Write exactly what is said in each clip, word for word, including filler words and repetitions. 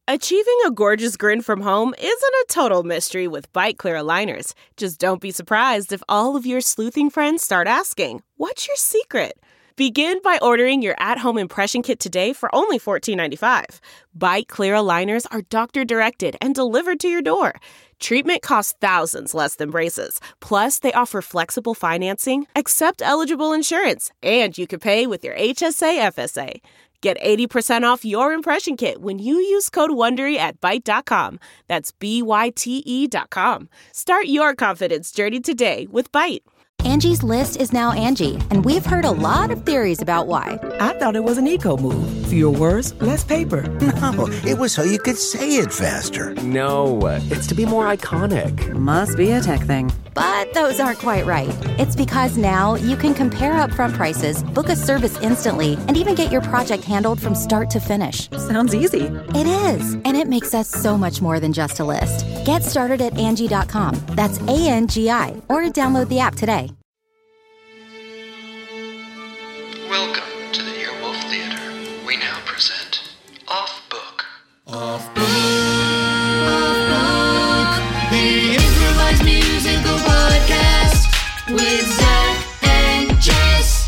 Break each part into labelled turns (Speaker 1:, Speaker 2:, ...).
Speaker 1: Achieving a gorgeous grin from home isn't a total mystery with Byte Clear aligners. Just don't be surprised if all of your sleuthing friends start asking, "What's your secret?" Begin by ordering your at-home impression kit today for only fourteen ninety-five. Byte Clear aligners are doctor-directed and delivered to your door. Treatment costs thousands less than braces. Plus, they offer flexible financing, accept eligible insurance, and you can pay with your H S A F S A. Get eighty percent off your impression kit when you use code WONDERY at byte dot com. That's B Y T E dot com. Start your confidence journey today with Byte.
Speaker 2: Angie's List is now Angie, and we've heard a lot of theories about why.
Speaker 3: I thought it was an eco move. Fewer words, less paper.
Speaker 4: No, it was so you could say it faster.
Speaker 5: No, it's to be more iconic.
Speaker 6: Must be a tech thing.
Speaker 2: But those aren't quite right. It's because now you can compare upfront prices, book a service instantly, and even get your project handled from start to finish.
Speaker 6: Sounds easy.
Speaker 2: It is, and it makes us so much more than just a list. Get started at Angie dot com. That's A N G I, or download the app today.
Speaker 7: Welcome to the Earwolf Theater. We now present Off Book.
Speaker 8: Off Book. Off Book. The improvised musical podcast with Zach and Jess.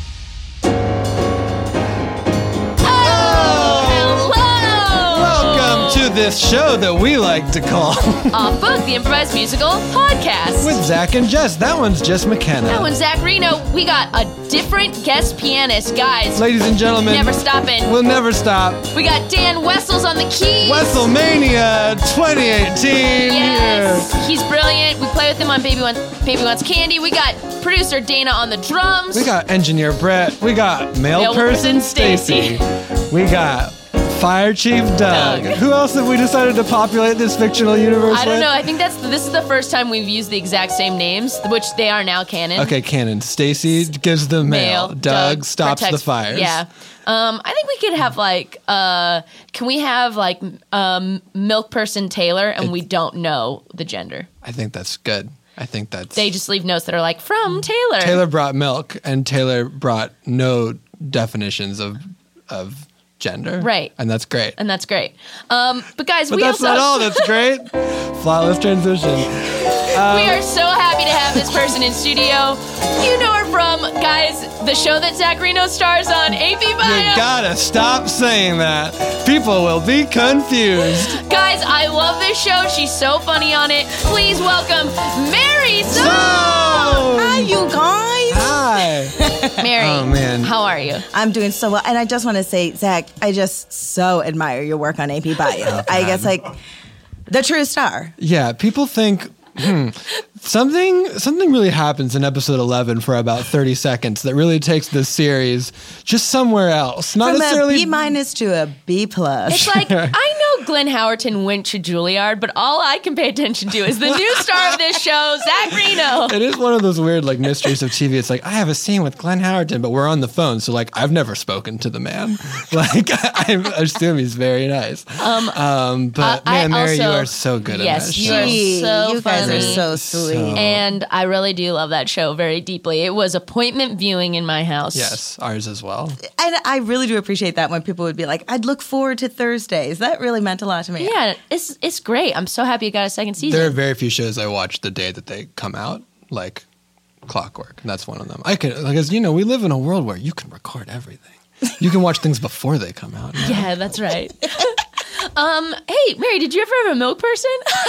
Speaker 9: Oh! Hello! Welcome to this show that we like to call
Speaker 10: Off Book, the improvised musical podcast.
Speaker 9: With Zach and Jess. That one's Jess McKenna.
Speaker 10: That one's Zach Reno. We got a different guest pianist, guys.
Speaker 9: Ladies and gentlemen.
Speaker 10: Never stopping.
Speaker 9: We'll never stop.
Speaker 10: We got Dan Wessels on the keys.
Speaker 9: WesselMania twenty eighteen.
Speaker 10: Yes.
Speaker 9: Yeah.
Speaker 10: He's brilliant. We play with him on Baby Wants, Baby Wants Candy. We got producer Dana on the drums.
Speaker 9: We got engineer Brett. We got male,
Speaker 10: Male
Speaker 9: person,
Speaker 10: person
Speaker 9: Stacy. We got Fire Chief Doug.
Speaker 10: Doug.
Speaker 9: Who else have we decided to populate this fictional universe
Speaker 10: I don't
Speaker 9: with?
Speaker 10: know. I think that's this is the first time we've used the exact same names, which they are now canon.
Speaker 9: Okay, canon. Stacy gives the mail.
Speaker 10: Male.
Speaker 9: Doug,
Speaker 10: Doug
Speaker 9: stops
Speaker 10: protects-
Speaker 9: the fires.
Speaker 10: Yeah. Um, I think we could have like, uh, can we have like um, milk person Taylor, and
Speaker 9: It's-
Speaker 10: we don't know the gender.
Speaker 9: I think that's good. I think that's...
Speaker 10: They just leave notes that are like, from Taylor.
Speaker 9: Taylor brought milk, and Taylor brought no definitions of of gender.
Speaker 10: Right.
Speaker 9: And that's great.
Speaker 10: And that's great. Um, but guys,
Speaker 9: But
Speaker 10: we
Speaker 9: that's
Speaker 10: also...
Speaker 9: not all. That's great. Flawless transition. Um,
Speaker 10: we are so happy to have this person in studio. You know her from, guys, the show that Zach Reno stars on, A P Bio.
Speaker 9: You gotta stop saying that. People will be confused.
Speaker 10: Guys, I love this show. She's so funny on it. Please welcome Mary Zone.
Speaker 6: Hi, you guys.
Speaker 9: Hi.
Speaker 10: Mary,
Speaker 9: Oh, man.
Speaker 10: how are you?
Speaker 6: I'm doing so well. And I just want to say, Zach, I just so admire your work on A P Bio. I guess, like, the true star.
Speaker 9: Yeah, people think... Hmm. Something something really happens in episode eleven for about thirty seconds that really takes this series just somewhere else. Not
Speaker 6: From
Speaker 9: necessarily
Speaker 6: a B minus to a B plus.
Speaker 10: It's like, I know Glenn Howerton went to Juilliard, but all I can pay attention to is the new star of this show, Zach Reno.
Speaker 9: It is one of those weird like mysteries of T V. It's like I have a scene with Glenn Howerton, but we're on the phone, so like I've never spoken to the man. Like I, I assume he's very nice.
Speaker 10: Um,
Speaker 9: Um, but
Speaker 10: I- I
Speaker 9: man, Mary,
Speaker 10: also-
Speaker 9: you are so good
Speaker 10: yes,
Speaker 9: at that
Speaker 10: you
Speaker 9: show.
Speaker 10: are
Speaker 6: Gee,
Speaker 10: so
Speaker 6: you guys
Speaker 10: funny.
Speaker 6: are so sweet.
Speaker 9: So-
Speaker 10: And I really do love that show very deeply. It was appointment viewing in my house.
Speaker 9: Yes, ours as well.
Speaker 6: And I really do appreciate that when people would be like, I'd look forward to Thursdays. That really meant a lot to me.
Speaker 10: Yeah, it's it's great. I'm so happy it got a second season.
Speaker 9: There are very few shows I watch the day that they come out, like Clockwork, and that's one of them. I can, like, as you know, we live in a world where you can record everything. You can watch things before they come out. Now.
Speaker 10: Yeah, that's right. um, hey, Mary, did you ever have a milk person?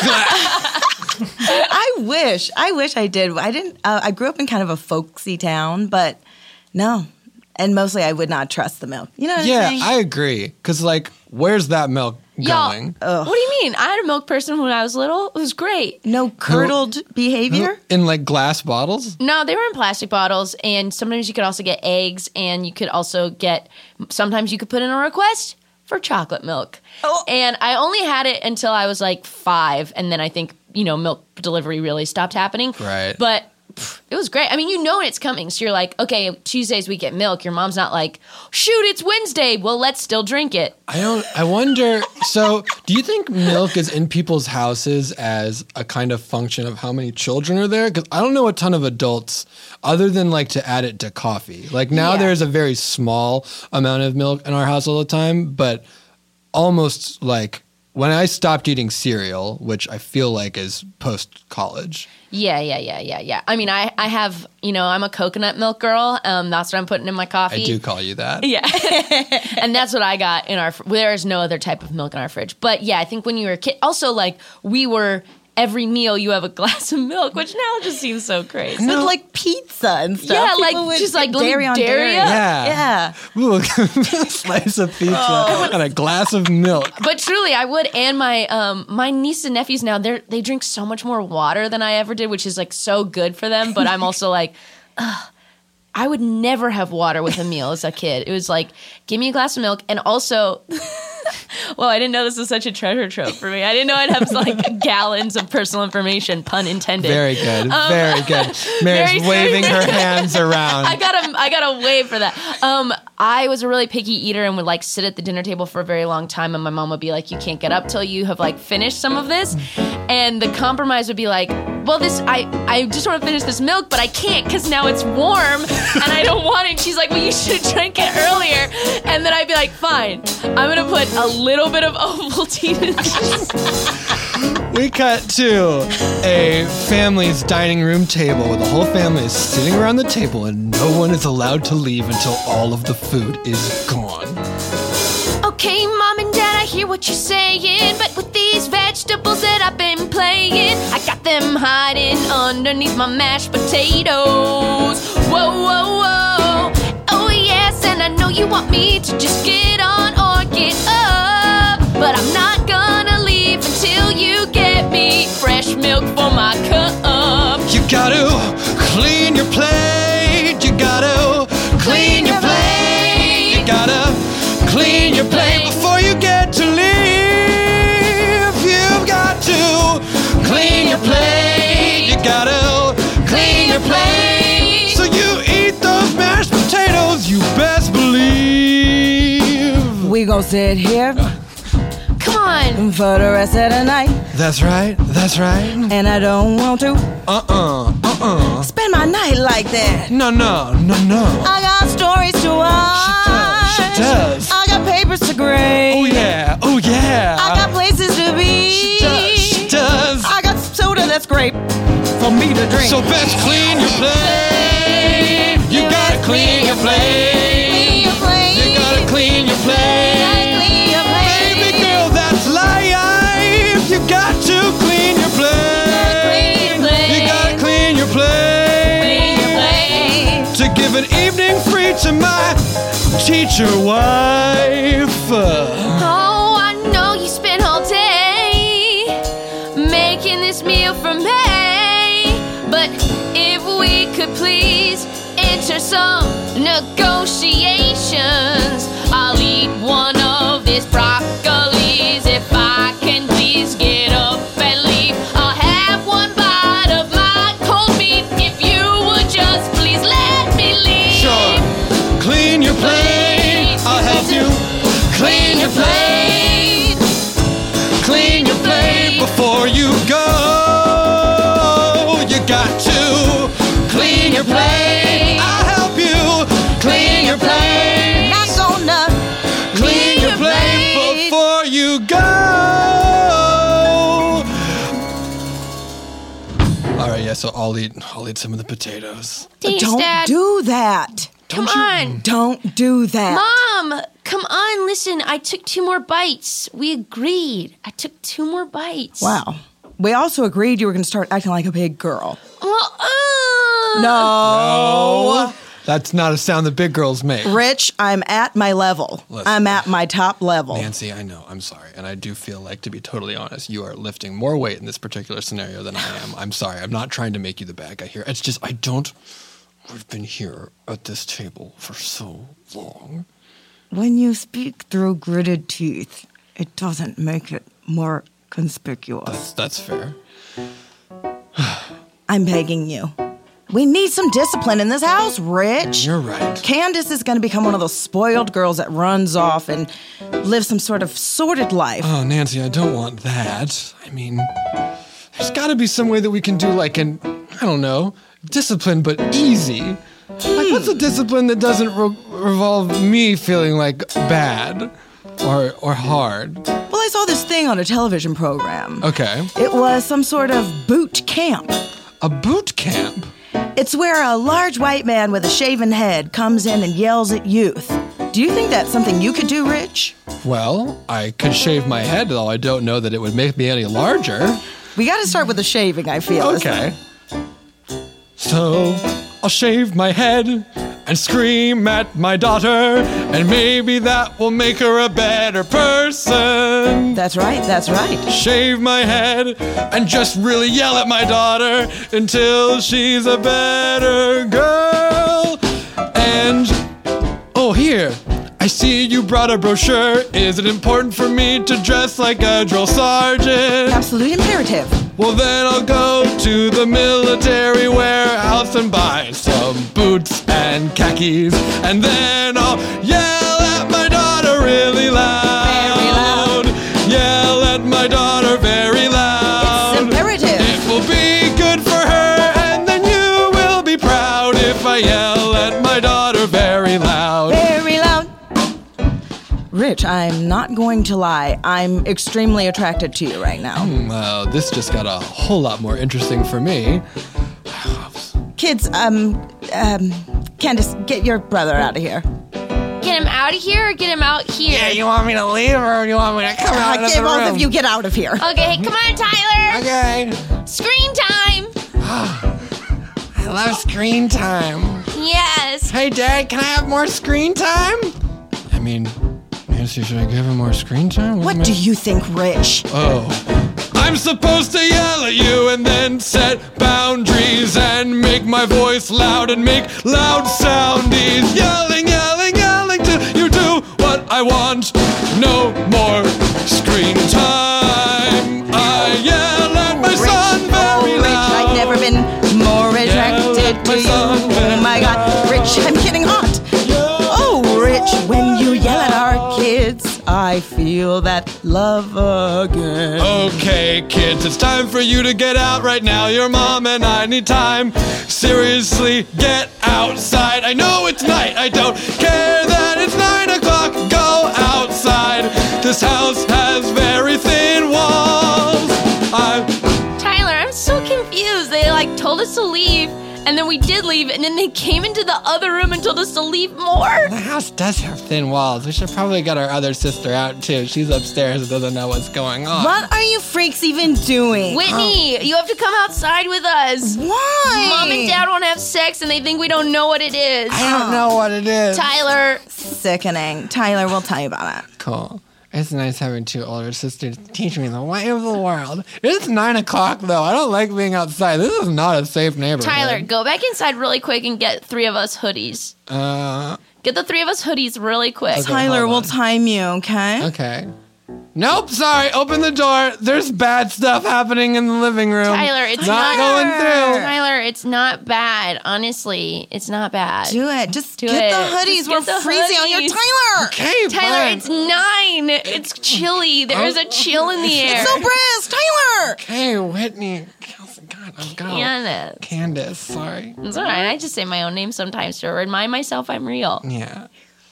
Speaker 6: I wish. I wish I did. I didn't. Uh, I grew up in kind of a folksy town, but no. And mostly I would not trust the milk. You know what
Speaker 9: Yeah,
Speaker 6: I'm saying?
Speaker 9: I agree. Because, like, where's that milk
Speaker 10: Y'all,
Speaker 9: going?
Speaker 10: what do you mean? I had a milk person when I was little. It was great.
Speaker 6: No curdled behavior?
Speaker 9: In, like, glass bottles?
Speaker 10: No, they were in plastic bottles, and sometimes you could also get eggs, and you could also get, sometimes you could put in a request for chocolate milk.
Speaker 6: Oh.
Speaker 10: And I only had it until I was like five, and then I think, you know, milk delivery really stopped happening.
Speaker 9: Right.
Speaker 10: But pff, it was great. I mean, you know it's coming, so you're like, okay, Tuesdays we get milk. Your mom's not like, shoot, it's Wednesday. Well, let's still drink it.
Speaker 9: I don't, I wonder, so do you think milk is in people's houses as a kind of function of how many children are there? Because I don't know a ton of adults other than like to add it to coffee. Like now
Speaker 6: Yeah.
Speaker 9: there's a very small amount of milk in our house all the time, but almost like when I stopped eating cereal, which I feel like is post-college.
Speaker 10: Yeah, yeah, yeah, yeah, yeah. I mean, I, I have, you know, I'm a coconut milk girl. Um, that's what I'm putting in my coffee.
Speaker 9: I do call you that.
Speaker 10: Yeah. And that's what I got in our, there is no other type of milk in our fridge. But yeah, I think when you were a kid, also like we were, every meal you have a glass of milk, which now just seems so crazy.
Speaker 6: With like pizza and stuff.
Speaker 10: Yeah,
Speaker 6: People
Speaker 10: like
Speaker 6: would
Speaker 10: just like
Speaker 6: get
Speaker 10: let me
Speaker 6: dairy on
Speaker 10: dare
Speaker 6: dairy.
Speaker 10: ya.
Speaker 9: Yeah.
Speaker 6: Yeah.
Speaker 9: Ooh, a slice of pizza
Speaker 10: Oh.
Speaker 9: and a glass of milk.
Speaker 10: But truly, I would. And my um my niece and nephews now, they they drink so much more water than I ever did, which is like so good for them. But I'm also like, ugh, I would never have water with a meal as a kid. It was like, give me a glass of milk. And also, well, I didn't know this was such a treasure trove for me. I didn't know I'd have like gallons of personal information, pun intended.
Speaker 9: Very good.
Speaker 10: Um,
Speaker 9: very good. Mary's
Speaker 10: very-
Speaker 9: waving her hands around.
Speaker 10: I gotta, I gotta wave for that. Um, I was a really picky eater and would like sit at the dinner table for a very long time, and my mom would be like, "You can't get up till you have like finished some of this." And the compromise would be like, "Well, this, I, I just want to finish this milk, but I can't because now it's warm and I don't want it." And she's like, "Well, you should have drank it earlier." And then I'd be like, "Fine, I'm gonna put a little bit of Ovaltine in this."
Speaker 9: We cut to a family's dining room table where the whole family is sitting around the table and no one is allowed to leave until all of the food is gone.
Speaker 10: Okay, Mom and Dad, I hear what you're saying, but with these vegetables that I've been playing, I got them hiding underneath my mashed potatoes. Whoa, whoa, whoa. Oh, yes, and I know you want me to just get on or get up, but I'm not gonna leave until you get me fresh milk for my cup.
Speaker 9: You gotta clean your plate. You gotta clean your plate. You gotta clean your plate before you get to leave. You've got to clean your plate. You gotta clean your plate. So you eat those mashed potatoes, you best believe.
Speaker 6: We gon' sit here
Speaker 10: Come on.
Speaker 6: for the rest of the night,
Speaker 9: That's right, that's right.
Speaker 6: and I don't want to
Speaker 9: Uh-uh, uh-uh.
Speaker 6: spend my night like that.
Speaker 9: No, no, no, no.
Speaker 6: I got stories to watch.
Speaker 9: She does.
Speaker 6: I got papers to grade.
Speaker 9: Oh yeah, oh yeah.
Speaker 6: I got places to be.
Speaker 9: She does, she does.
Speaker 6: I got soda that's great for me to drink.
Speaker 9: So best clean your plate. You gotta clean your plate.
Speaker 6: Clean your plate.
Speaker 9: You gotta clean your plate.
Speaker 6: Clean your plate.
Speaker 9: Baby girl, that's life. You got to clean your plate.
Speaker 10: Clean your plate.
Speaker 9: You gotta clean your plate.
Speaker 10: Clean your plate.
Speaker 9: To give an evening free to my teacher wife.
Speaker 10: Oh, I know you spent all day making this meal for me, but if we could please enter some negotiations, I'll eat one of these broccolis if I can please get up and leave. I'll have one bite of my cold meat if you would just please let me leave.
Speaker 9: Sure. Clean your plate. I'll help you. Clean your plate. Clean your plate before you go. You got to clean your plate. I'll help you. Clean your plate.
Speaker 6: Not gonna
Speaker 9: Clean your plate before you go. All right, yeah. So I'll eat. I'll eat some of the potatoes.
Speaker 10: Thanks,
Speaker 6: Don't
Speaker 10: Dad.
Speaker 6: do that.
Speaker 10: Come on.
Speaker 6: Don't do that.
Speaker 10: Mom, come on, listen. I took two more bites. We agreed. I took two more bites.
Speaker 6: Wow. We also agreed you were going to start acting like a big girl.
Speaker 10: Well, uh,
Speaker 6: No.
Speaker 9: That's not a sound that big girls make.
Speaker 6: Rich, I'm at my level.
Speaker 9: Listen.
Speaker 6: I'm at my top level.
Speaker 9: Nancy, I know. I'm sorry. And I do feel like, to be totally honest, you are lifting more weight in this particular scenario than I am. I'm sorry. I'm not trying to make you the bad guy here. It's just, I don't. We've been here at this table for so long.
Speaker 6: When you speak through gritted teeth, it doesn't make it more conspicuous.
Speaker 9: That's, that's fair.
Speaker 6: I'm begging you. We need some discipline in this house, Rich.
Speaker 9: You're right.
Speaker 6: Candace is going to become one of those spoiled girls that runs off and lives some sort of sordid life.
Speaker 9: Oh, Nancy, I don't want that. I mean, there's got to be some way that we can do, like, an, I don't know, discipline, but easy. Like, what's a discipline that doesn't re- revolve me feeling like bad or or hard?
Speaker 6: Well, I saw this this thing on a television program.
Speaker 9: Okay.
Speaker 6: It was some sort of boot camp.
Speaker 9: A boot camp?
Speaker 6: It's where a large white man with a shaven head comes in and yells at youth. Do you think that's something you could do, Rich?
Speaker 9: Well, I could shave my head, though I don't know that it would make me any larger.
Speaker 6: We got to start with the shaving, I feel.
Speaker 9: Okay. So, I'll shave my head and scream at my daughter, and maybe that will make her a better person.
Speaker 6: That's right, that's right.
Speaker 9: Shave my head and just really yell at my daughter until she's a better girl. And, oh, here, I see you brought a brochure. Is it important for me to dress like a drill sergeant?
Speaker 6: Absolute imperative.
Speaker 9: Well, then I'll go to the military warehouse and buy some boots and khakis. And then I'll yell at my daughter really loud.
Speaker 6: Very loud.
Speaker 9: Yell at my daughter very loud.
Speaker 6: It's imperative.
Speaker 9: It will be good for her, and then you will be proud if I yell at my daughter very loud.
Speaker 6: Very loud. Rich, I'm not going to lie. I'm extremely attracted to you right now.
Speaker 9: Well, this just got a whole lot more interesting for me.
Speaker 6: Kids, um, um, Candace, get your brother out of here.
Speaker 10: Get him out of here or get him out here?
Speaker 11: Yeah, you want me to leave or you want me to come out
Speaker 6: Uh,
Speaker 11: of
Speaker 6: get
Speaker 11: the room?
Speaker 6: both of you get out of here.
Speaker 10: Okay, come on, Tyler.
Speaker 11: Okay.
Speaker 10: Screen time.
Speaker 11: I love screen time.
Speaker 10: Yes.
Speaker 11: Hey, Dad, can I have more screen time?
Speaker 9: I mean, Nancy, should I give him more screen time?
Speaker 6: What
Speaker 9: am I-
Speaker 6: do you think, Rich?
Speaker 9: Oh. I'm supposed to yell at you and then set boundaries and make my voice loud and make loud soundies. Yelling, yelling, yelling till you do what I want. No more screen time. I yell at my
Speaker 6: Rich,
Speaker 9: son very
Speaker 6: oh, Rich,
Speaker 9: loud.
Speaker 6: I've never been more attracted
Speaker 9: Yell at
Speaker 6: to
Speaker 9: my
Speaker 6: you.
Speaker 9: son
Speaker 6: Oh my God, Rich, I'm getting hot. Oh, Rich, when you yell at our kids, I feel that love again.
Speaker 9: Okay, kids, it's time for you to get out right now. Your mom and I need time. Seriously, get outside. I know it's night. I don't care that it's nine o'clock. Go outside. This house has very thin walls. I'm
Speaker 10: Tyler, I'm so confused. They like told us to leave, and then we did leave, and then they came into the other room and told us to leave more.
Speaker 11: The house does have thin walls. We should probably get our other sister out, too. She's upstairs and doesn't know what's going on.
Speaker 6: What are you freaks even doing?
Speaker 10: Whitney, you have to come outside with us.
Speaker 6: Why?
Speaker 10: Mom and Dad want to have sex, and they think we don't know what it is.
Speaker 11: I don't know what it is.
Speaker 10: Tyler.
Speaker 6: Sickening. Tyler, we'll tell you about it.
Speaker 11: Cool. It's nice having two older sisters teach me the way of the world. It's nine o'clock, though. I don't like being outside. This is not a safe neighborhood.
Speaker 10: Tyler, go back inside really quick and get three of us hoodies.
Speaker 11: Uh,
Speaker 10: Get the three of us hoodies really quick.
Speaker 11: Okay.
Speaker 6: Tyler,
Speaker 11: hold
Speaker 6: we'll
Speaker 11: on.
Speaker 6: time you, okay?
Speaker 11: okay. Nope, sorry. Open the door. There's bad stuff happening in the living room.
Speaker 10: Tyler, it's
Speaker 11: not,
Speaker 10: not,
Speaker 11: going through.
Speaker 10: Tyler, it's not bad. Honestly, it's not bad.
Speaker 6: Do it. Just
Speaker 10: Do
Speaker 6: get
Speaker 10: it.
Speaker 6: the hoodies.
Speaker 10: Just
Speaker 6: We're
Speaker 10: get the
Speaker 6: freezing on your
Speaker 10: hoodies.
Speaker 6: Tyler.
Speaker 11: Okay,
Speaker 10: Tyler,
Speaker 11: fine.
Speaker 10: it's nine. It's chilly. There's a chill in the air.
Speaker 6: It's so brisk, Tyler.
Speaker 11: Okay, Whitney. God, I've got
Speaker 10: Candace.
Speaker 11: Candace, sorry.
Speaker 10: It's all right. I just say my own name sometimes to remind myself I'm real.
Speaker 11: Yeah.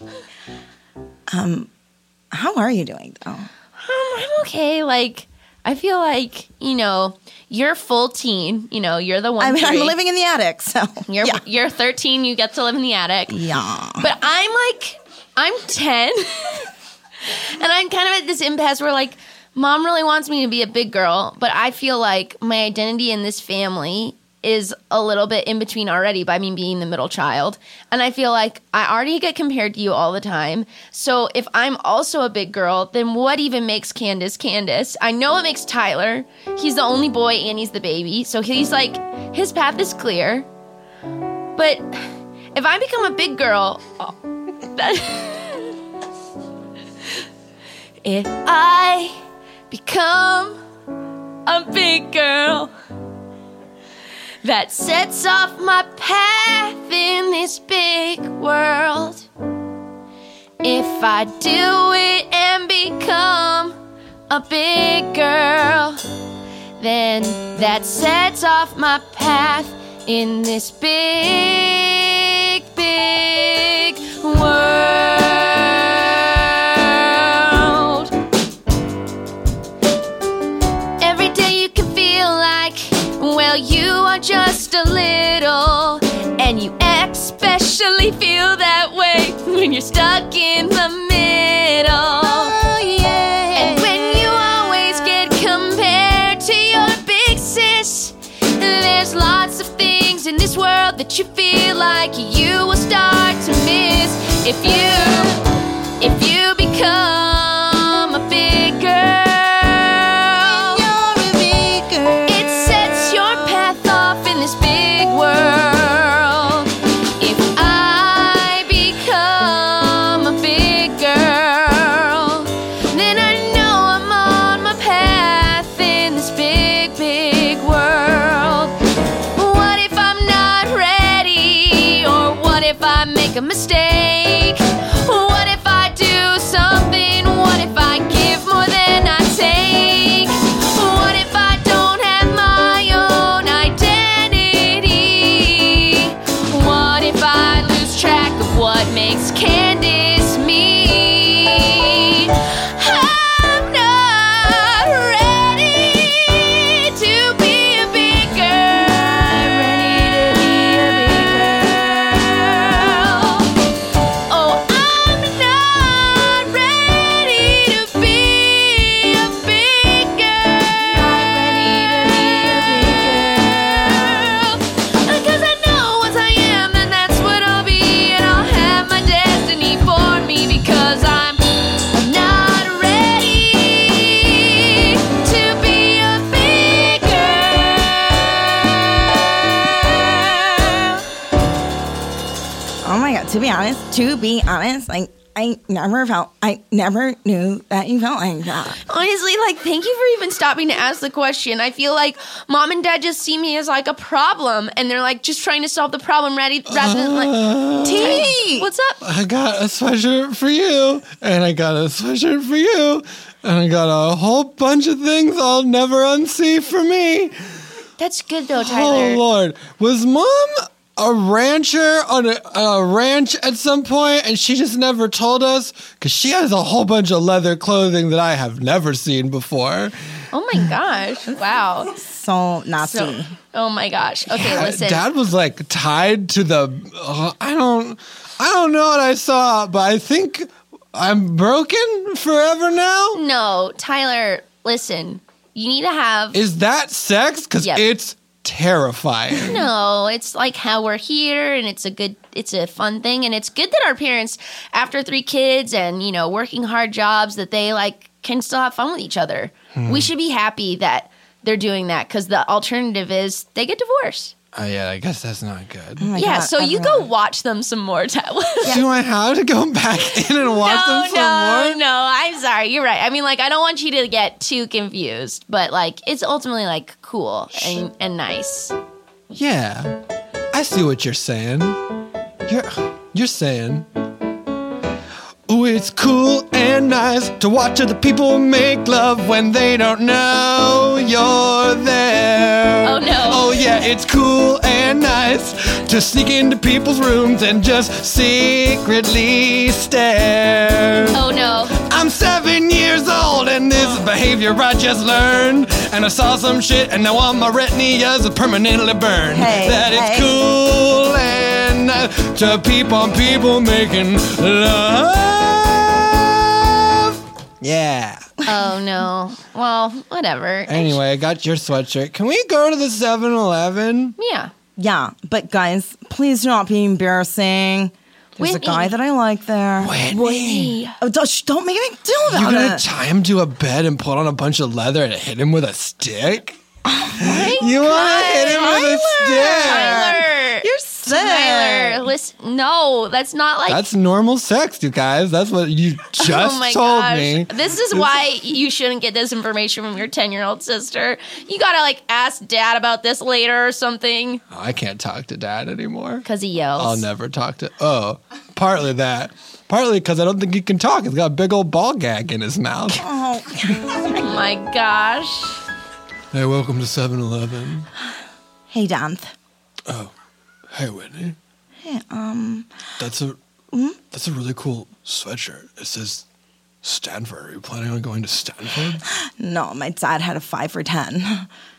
Speaker 6: Um, how are you doing, though?
Speaker 10: Um, I'm okay. Like, I feel like, you know, you're full teen. You know, you're the one.
Speaker 6: I mean, I'm
Speaker 10: three.
Speaker 6: living in the attic, so
Speaker 10: You're
Speaker 6: yeah.
Speaker 10: you're thirteen. You get to live in the attic.
Speaker 6: Yeah.
Speaker 10: But I'm like, I'm ten, and I'm kind of at this impasse where like, Mom really wants me to be a big girl, but I feel like my identity in this family is a little bit in between already by me being the middle child. And I feel like I already get compared to you all the time. So if I'm also a big girl, then what even makes Candace Candace? I know it makes Tyler. He's the only boy and he's the baby. So he's like, his path is clear. But if I become a big girl, oh, that if I become a big girl that sets off my path in this big world. If I do it and become a big girl, then that sets off my path in this big, big world. Well, you are just a little, and you especially feel that way when you're stuck in the middle. Oh, yeah. And when you always get compared to your big sis, there's lots of things in this world that you feel like you will start to miss if you, if you become a big girl. A mistake. What if I do something? What if I give more than I take? What if I don't have my own identity? What if I lose track of what makes Candace me? I'm not ready to be a big girl. Ready to be a big girl.
Speaker 6: To be honest, to be honest, like, I never felt, I never knew that you felt like that.
Speaker 10: Honestly, like, thank you for even stopping to ask the question. I feel like mom and dad just see me as like a problem, and they're like just trying to solve the problem rather, rather than like, T, what's up?
Speaker 9: I got a sweatshirt for you, and I got a sweatshirt for you, and I got a whole bunch of things I'll never unsee for me.
Speaker 10: That's good though, Tyler.
Speaker 9: Oh, Lord. Was mom a rancher on a, a ranch at some point, and she just never told us? Because she has a whole bunch of leather clothing that I have never seen before.
Speaker 10: Oh my gosh. Wow.
Speaker 6: So nasty.
Speaker 10: So, oh my gosh. Okay,
Speaker 9: Yeah,
Speaker 10: listen.
Speaker 9: Dad was like tied to the, uh, I don't, I don't know what I saw, but I think I'm broken forever now.
Speaker 10: No, Tyler, listen. You need to have...
Speaker 9: Is that sex? Because
Speaker 10: Yep.
Speaker 9: it's terrifying.
Speaker 10: No, it's like how we're here, and it's a good, it's a fun thing, and it's good that our parents, after three kids and, you know, working hard jobs, that they like can still have fun with each other.
Speaker 9: Hmm.
Speaker 10: We should be happy that they're doing that, because the alternative is they get divorced.
Speaker 9: Oh, yeah, I guess that's not good.
Speaker 6: Oh my
Speaker 10: yeah,
Speaker 6: God,
Speaker 10: so you go watch them some more, Tyler.
Speaker 9: Do I have to go back in and watch
Speaker 10: no,
Speaker 9: them some
Speaker 10: no,
Speaker 9: more?
Speaker 10: no. I'm sorry. You're right. I mean, like, I don't want you to get too confused, but like, it's ultimately like cool and, and nice.
Speaker 9: Yeah, I see what you're saying. You're you're saying, oh, it's cool and nice to watch other people make love when they don't know you're there.
Speaker 10: Oh, no.
Speaker 9: Oh, yeah, it's cool and nice to sneak into people's rooms and just secretly stare.
Speaker 10: Oh, no.
Speaker 9: I'm seven years old and this is behavior I just learned. And I saw some shit and now all my retinas are permanently burned.
Speaker 6: Hey,
Speaker 9: that
Speaker 6: hey.
Speaker 9: it's cool and nice to peep on people making love. Yeah.
Speaker 10: Oh, no. Well, whatever.
Speaker 9: Anyway, I got your sweatshirt. Can we go to the seven eleven?
Speaker 10: Yeah.
Speaker 6: Yeah, but guys, please do not be embarrassing. There's
Speaker 10: Whitney.
Speaker 6: a guy that I like there.
Speaker 10: Whitney.
Speaker 6: Oh, don't, shh, don't make a big deal
Speaker 9: You're
Speaker 6: about
Speaker 9: gonna
Speaker 6: it.
Speaker 9: tie him to a bed and put on a bunch of leather and hit him with a stick?
Speaker 10: My
Speaker 9: You wanna hit him with a stick?
Speaker 10: Tyler.
Speaker 6: You're sick.
Speaker 10: Tyler, listen. No, that's not like.
Speaker 9: That's normal sex, you guys. That's what you just
Speaker 10: oh my
Speaker 9: told
Speaker 10: gosh.
Speaker 9: me.
Speaker 10: This is why you shouldn't get this information from your ten-year-old sister. You gotta like ask dad about this later or something.
Speaker 9: Oh, I can't talk to dad anymore.
Speaker 10: Because he yells.
Speaker 9: I'll never talk to. Oh, partly that. Partly because I don't think he can talk. He's got a big old ball gag in his mouth.
Speaker 6: Oh.
Speaker 10: Oh my gosh.
Speaker 9: Hey, welcome to seven eleven.
Speaker 6: Hey, Dan.
Speaker 9: Oh, hey, Whitney.
Speaker 6: Hey, um,
Speaker 9: That's a
Speaker 6: hmm?
Speaker 9: that's a really cool sweatshirt. It says Stanford. Are you planning on going to Stanford?
Speaker 6: no, my dad had a five for ten.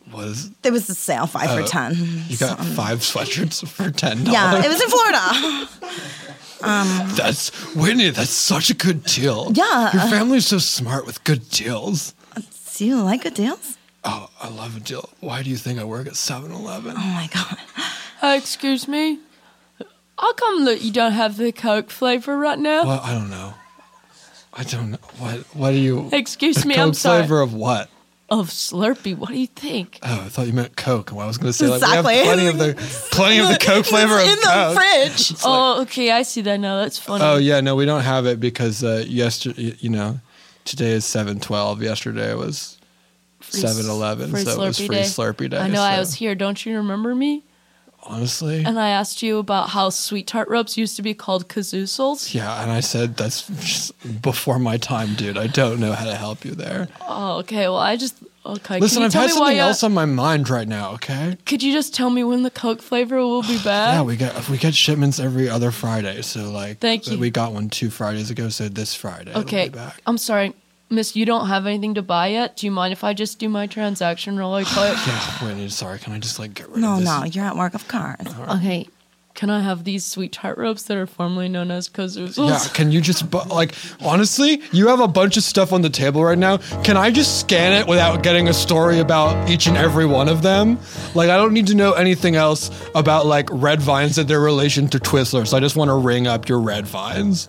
Speaker 9: Was
Speaker 6: There was a sale, five
Speaker 9: Oh,
Speaker 6: for ten.
Speaker 9: you got
Speaker 6: So-
Speaker 9: five sweatshirts for ten dollars?
Speaker 6: Yeah, it was in Florida. Um,
Speaker 9: That's Whitney. That's such a good deal.
Speaker 6: Yeah.
Speaker 9: your family's so smart with good deals.
Speaker 6: do you like good deals?
Speaker 9: Oh, I love a deal. Why do you think I work at seven eleven?
Speaker 6: Oh my god.
Speaker 10: Uh, excuse me. How come that you don't have the Coke flavor right now?
Speaker 9: Well, I don't know. I don't know. What What do you?
Speaker 10: Excuse
Speaker 9: the
Speaker 10: me,
Speaker 9: Coke
Speaker 10: I'm sorry.
Speaker 9: flavor of what?
Speaker 10: Of Slurpee. What do you think?
Speaker 9: Oh, I thought you meant Coke. Well, I was going to say like
Speaker 6: Exactly.
Speaker 9: we have plenty of the plenty of the Coke flavor of
Speaker 6: in the
Speaker 9: Coke.
Speaker 6: fridge.
Speaker 10: Oh, okay. I see that now. That's funny.
Speaker 9: Oh yeah, no, we don't have it because uh, yesterday, you know, today is seven twelve. Yesterday was seven eleven,
Speaker 10: Free
Speaker 9: so it was
Speaker 10: Slurpee
Speaker 9: free
Speaker 10: day.
Speaker 9: Slurpee day.
Speaker 10: I know. I
Speaker 9: so
Speaker 10: was here. Don't you remember me?
Speaker 9: honestly.
Speaker 10: And I asked you about how sweet tart ropes used to be called kazoozles.
Speaker 9: Yeah, and I said that's just before my time, dude. I don't know how to help you there.
Speaker 10: Oh, okay. Well, I just okay.
Speaker 9: Listen,
Speaker 10: Can you
Speaker 9: I've
Speaker 10: tell
Speaker 9: had
Speaker 10: me
Speaker 9: something
Speaker 10: why, uh,
Speaker 9: else on my mind right now. Okay.
Speaker 10: Could you just tell me when the Coke flavor will be back?
Speaker 9: Yeah, we get we get shipments every other Friday. So like,
Speaker 10: Thank you.
Speaker 9: We got one two Fridays ago. So this Friday. it'll
Speaker 10: Okay.
Speaker 9: be back.
Speaker 10: I'm sorry, Miss. You don't have anything to buy yet. Do you mind if I just do my transaction really quick?
Speaker 9: Yeah. Wait, sorry. Can I just like get rid
Speaker 6: No,
Speaker 9: of this?
Speaker 6: no, you're at work, of course.
Speaker 10: Okay. Can I have these sweet tart ropes that are formerly known as kazoozles?
Speaker 9: Yeah, can you just, bu- like, honestly, you have a bunch of stuff on the table right now. Can I just scan it without getting a story about each and every one of them? Like, I don't need to know anything else about, like, red vines and their relation to Twizzlers. I just want to ring up your red vines.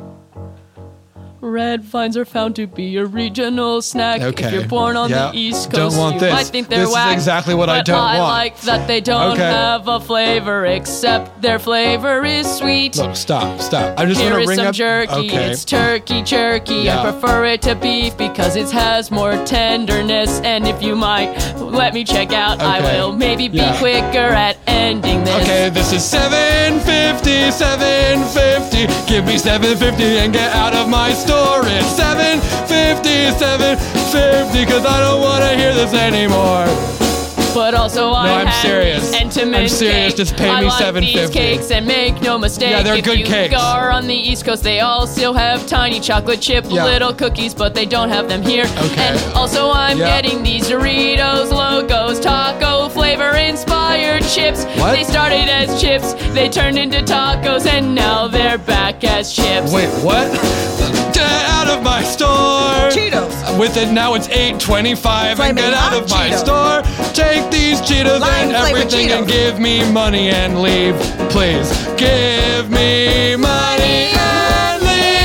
Speaker 10: Red vines are found to be a regional snack.
Speaker 9: Okay.
Speaker 10: If you're born on
Speaker 9: Yeah.
Speaker 10: the East
Speaker 9: Don't
Speaker 10: Coast,
Speaker 9: want
Speaker 10: you
Speaker 9: this.
Speaker 10: might think they're
Speaker 9: This is
Speaker 10: whack.
Speaker 9: exactly what I
Speaker 10: but
Speaker 9: don't
Speaker 10: I
Speaker 9: want.
Speaker 10: like that they don't
Speaker 9: Okay.
Speaker 10: have a flavor, except their flavor is sweet.
Speaker 9: Look, stop, stop. I just
Speaker 10: Here
Speaker 9: want
Speaker 10: is
Speaker 9: to ring
Speaker 10: some
Speaker 9: up.
Speaker 10: jerky.
Speaker 9: Okay.
Speaker 10: It's turkey jerky.
Speaker 9: Yeah.
Speaker 10: I prefer it to beef because it has more tenderness. And if you might let me check out, I
Speaker 9: Okay.
Speaker 10: will maybe be
Speaker 9: Yeah.
Speaker 10: quicker at ending this.
Speaker 9: Okay, this is seven fifty, seven fifty. Give me seven fifty and get out of my store. It's seven fifty, seven fifty, cause I don't want to hear this anymore.
Speaker 10: But also I
Speaker 9: I'm
Speaker 10: have
Speaker 9: serious.
Speaker 10: these Entenmann
Speaker 9: I'm serious.
Speaker 10: cakes.
Speaker 9: Just pay
Speaker 10: I
Speaker 9: me
Speaker 10: like
Speaker 9: seven
Speaker 10: these
Speaker 9: fifty.
Speaker 10: cakes and make no mistake.
Speaker 9: Yeah, they're
Speaker 10: if
Speaker 9: good
Speaker 10: you
Speaker 9: cakes.
Speaker 10: are on the East Coast, they all still have tiny chocolate chip
Speaker 9: Yeah.
Speaker 10: little cookies, but they don't have them here.
Speaker 9: Okay.
Speaker 10: And also I'm
Speaker 9: Yeah.
Speaker 10: getting these Doritos logos, taco flavor inspired chips.
Speaker 9: What?
Speaker 10: They started as chips, they turned into tacos, and now they're back as chips.
Speaker 9: Wait, what? Get out of my store!
Speaker 6: Cheetos.
Speaker 9: With it now, it's eight twenty-five, and
Speaker 6: Flaming
Speaker 9: get out
Speaker 6: hot
Speaker 9: of my
Speaker 6: Cheetos.
Speaker 9: store. Take these Cheetos
Speaker 6: Lime
Speaker 9: and
Speaker 6: flavored
Speaker 9: everything, and
Speaker 6: Cheetos.
Speaker 9: give me money and leave, please. Give me money and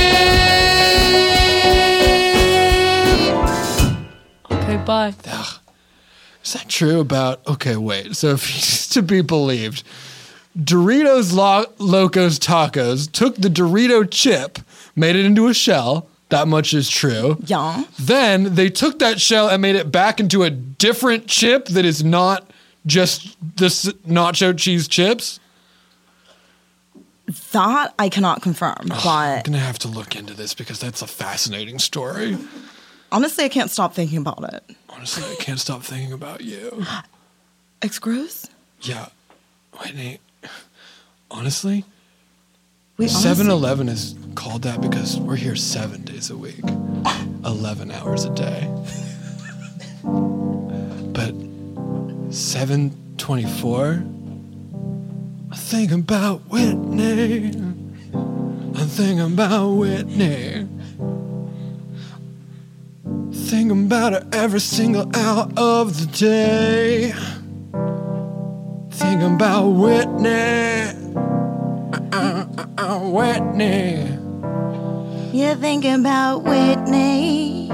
Speaker 9: leave.
Speaker 10: Okay, bye.
Speaker 9: Ugh. Is that true about? Okay, wait. So if he's to be believed, Doritos Lo- Locos Tacos took the Dorito chip, made it into a shell. That much is true.
Speaker 6: Yeah.
Speaker 9: Then they took that shell and made it back into a different chip that is not just the s- nacho cheese chips.
Speaker 6: That I cannot confirm,
Speaker 9: I'm
Speaker 6: but
Speaker 9: gonna have to look into this because that's a fascinating story.
Speaker 6: honestly, I can't stop thinking about it.
Speaker 9: Honestly, I can't stop thinking about you.
Speaker 6: Ex-gross?
Speaker 9: Yeah, Whitney. Honestly,
Speaker 6: Wait,
Speaker 9: seven eleven is called that because we're here seven days a week, eleven hours a day. But seven twenty-four, I think about Whitney. I think about Whitney. Think about her every single hour of the day. Think about Whitney. Uh, uh, uh, Whitney.
Speaker 6: You're thinking about Whitney.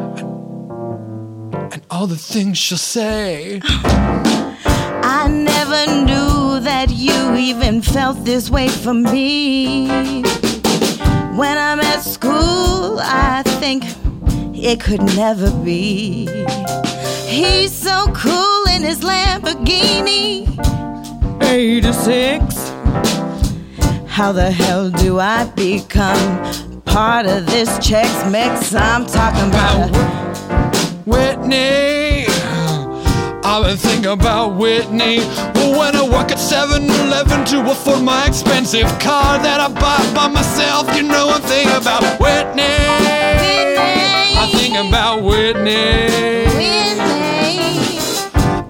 Speaker 9: And all the things she'll say.
Speaker 6: I never knew that you even felt this way for me. When I'm at school, I think it could never be. He's so cool in his Lamborghini. eighty-six. How the hell do I become part of this Chex Mix? I'm talking about
Speaker 9: Whitney. I've been thinking about Whitney. When I work at seven eleven to afford my expensive car that I bought by myself, you know I'm thinking about Whitney.
Speaker 6: Whitney.
Speaker 9: I think about Whitney.
Speaker 6: Whitney.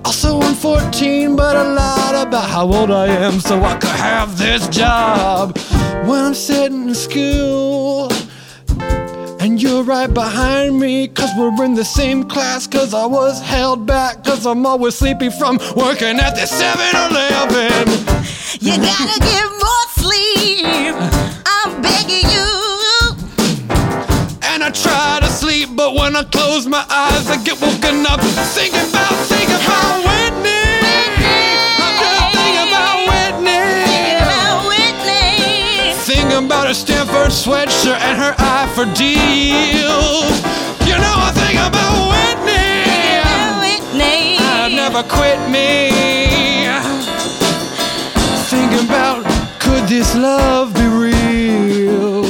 Speaker 9: thirteen, but a lot about how old I am so I could have this job. When I'm sitting in school and you're right behind me, cause we're in the same class, cause I was held back, cause I'm always sleepy from working at the seven eleven.
Speaker 6: You gotta get more sleep, I'm begging you.
Speaker 9: And I try to sleep, but when I close my eyes, I get woken up thinking about, thinking about Whitney. I'm just thinking about Whitney.
Speaker 6: Thinking about Whitney.
Speaker 9: Thinking about her Stanford sweatshirt and her eye for deals. You know I think about Whitney.
Speaker 6: Thinking about Whitney.
Speaker 9: I've never quit me. Thinking about, could this love be real?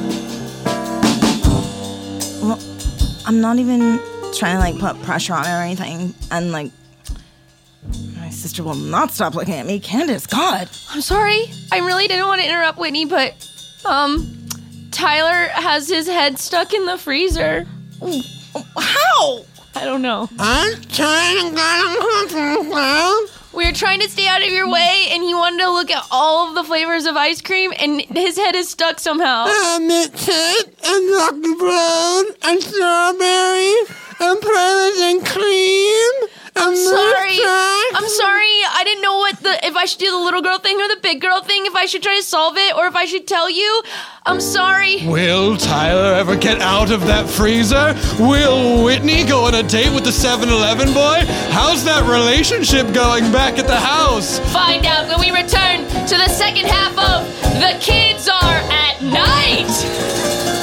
Speaker 6: Well, I'm not even trying to like put pressure on her or anything, and like my sister will not stop looking at me. Candace, God.
Speaker 10: I'm sorry. I really didn't want to interrupt Whitney, but um, Tyler has his head stuck in the freezer.
Speaker 6: How?
Speaker 10: I don't know.
Speaker 9: I'm trying to
Speaker 10: We were trying to stay out of your way, and he wanted to look at all of the flavors of ice cream, and his head is stuck somehow.
Speaker 9: Uh, mint tit and lucky brown and strawberry and pearls and cream.
Speaker 10: I'm sorry. I'm sorry. I didn't know what the if I should do the little girl thing or the big girl thing, if I should try to solve it or if I should tell you. I'm sorry.
Speaker 9: Will Tyler ever get out of that freezer? Will Whitney go on a date with the seven eleven boy? How's that relationship going back at the house?
Speaker 10: Find out when we return to the second half of The Kids Are at Night.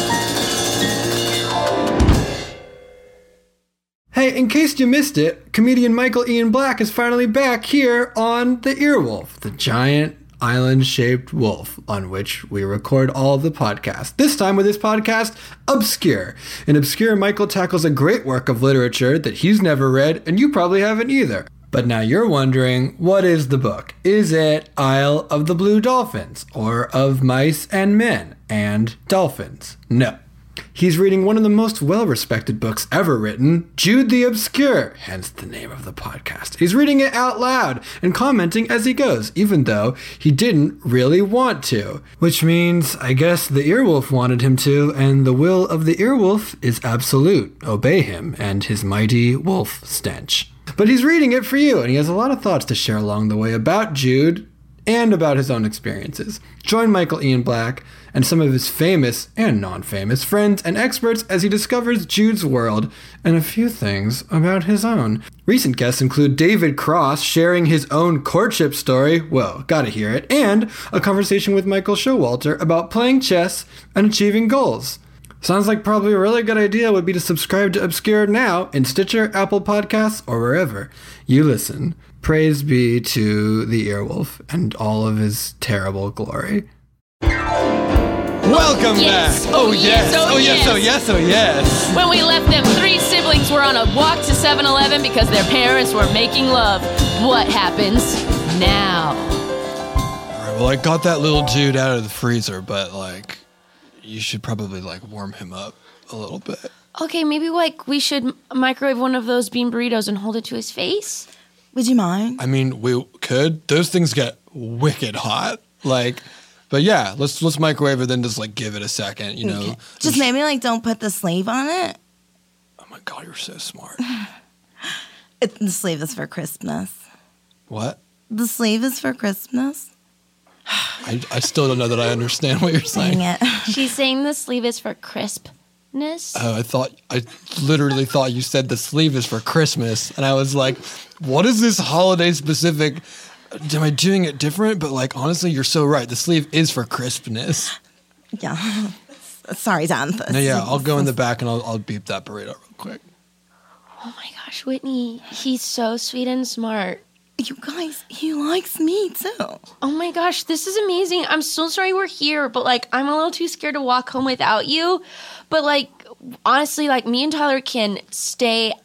Speaker 9: Hey, in case you missed it, comedian Michael Ian Black is finally back here on The Earwolf, the giant island-shaped wolf on which we record all of the podcasts. This time with his podcast, Obscure. In Obscure, Michael tackles a great work of literature that he's never read, and you probably haven't either. But now you're wondering, what is the book? Is it Isle of the Blue Dolphins, or Of Mice and Men and Dolphins? No. He's reading one of the most well-respected books ever written, Jude the Obscure, hence the name of the podcast. He's reading it out loud and commenting as he goes, even though he didn't really want to. Which means, I guess the Earwolf wanted him to, and the will of the Earwolf is absolute. Obey him and his mighty wolf stench. But he's reading it for you, and he has a lot of thoughts to share along the way about Jude and about his own experiences. Join Michael Ian Black and some of his famous and non-famous friends and experts as he discovers Jude's world and a few things about his own. Recent guests include David Cross sharing his own courtship story, whoa, gotta hear it, and a conversation with Michael Showalter about playing chess and achieving goals. Sounds like probably a really good idea would be to subscribe to Obscure now in Stitcher, Apple Podcasts, or wherever you listen. Praise be to the Earwolf and all of his terrible glory. Welcome
Speaker 10: Yes.
Speaker 9: back!
Speaker 10: Oh, yes. Oh,
Speaker 9: Oh yes,
Speaker 10: yes.
Speaker 9: oh yes, oh yes!
Speaker 10: When we left them, three siblings were on a walk to seven eleven because their parents were making love. What happens now?
Speaker 9: Alright, well I got that little Jude out of the freezer, but like, you should probably like warm him up a little bit.
Speaker 10: Okay, maybe like we should microwave one of those bean burritos and hold it to his face.
Speaker 6: Would you mind?
Speaker 9: I mean, we could. Those things get wicked hot. Like, but yeah, let's let's microwave it, then just like give it a second, you know.
Speaker 6: Okay. Just maybe like don't put the sleeve on it.
Speaker 9: Oh my God, you're so smart.
Speaker 6: It, the sleeve is for crispness.
Speaker 9: What?
Speaker 6: The sleeve is for crispness.
Speaker 9: I, I still don't know that I understand what you're saying.
Speaker 6: Dang it.
Speaker 10: She's saying the sleeve is for crispness.
Speaker 9: Oh, I thought, I literally thought you said the sleeve is for Christmas. And I was like, what is this holiday specific? Am I doing it different? But like, honestly, you're so right. The sleeve is for crispness.
Speaker 6: Yeah. Sorry, Xanthus.
Speaker 9: No, yeah, I'll go in the back and I'll, I'll beep that burrito real quick.
Speaker 10: Oh my gosh, Whitney, he's so sweet and smart.
Speaker 6: You guys, he likes me too.
Speaker 10: Oh my gosh, this is amazing. I'm so sorry we're here, but like, I'm a little too scared to walk home without you. But like, honestly, like me and Tyler can stay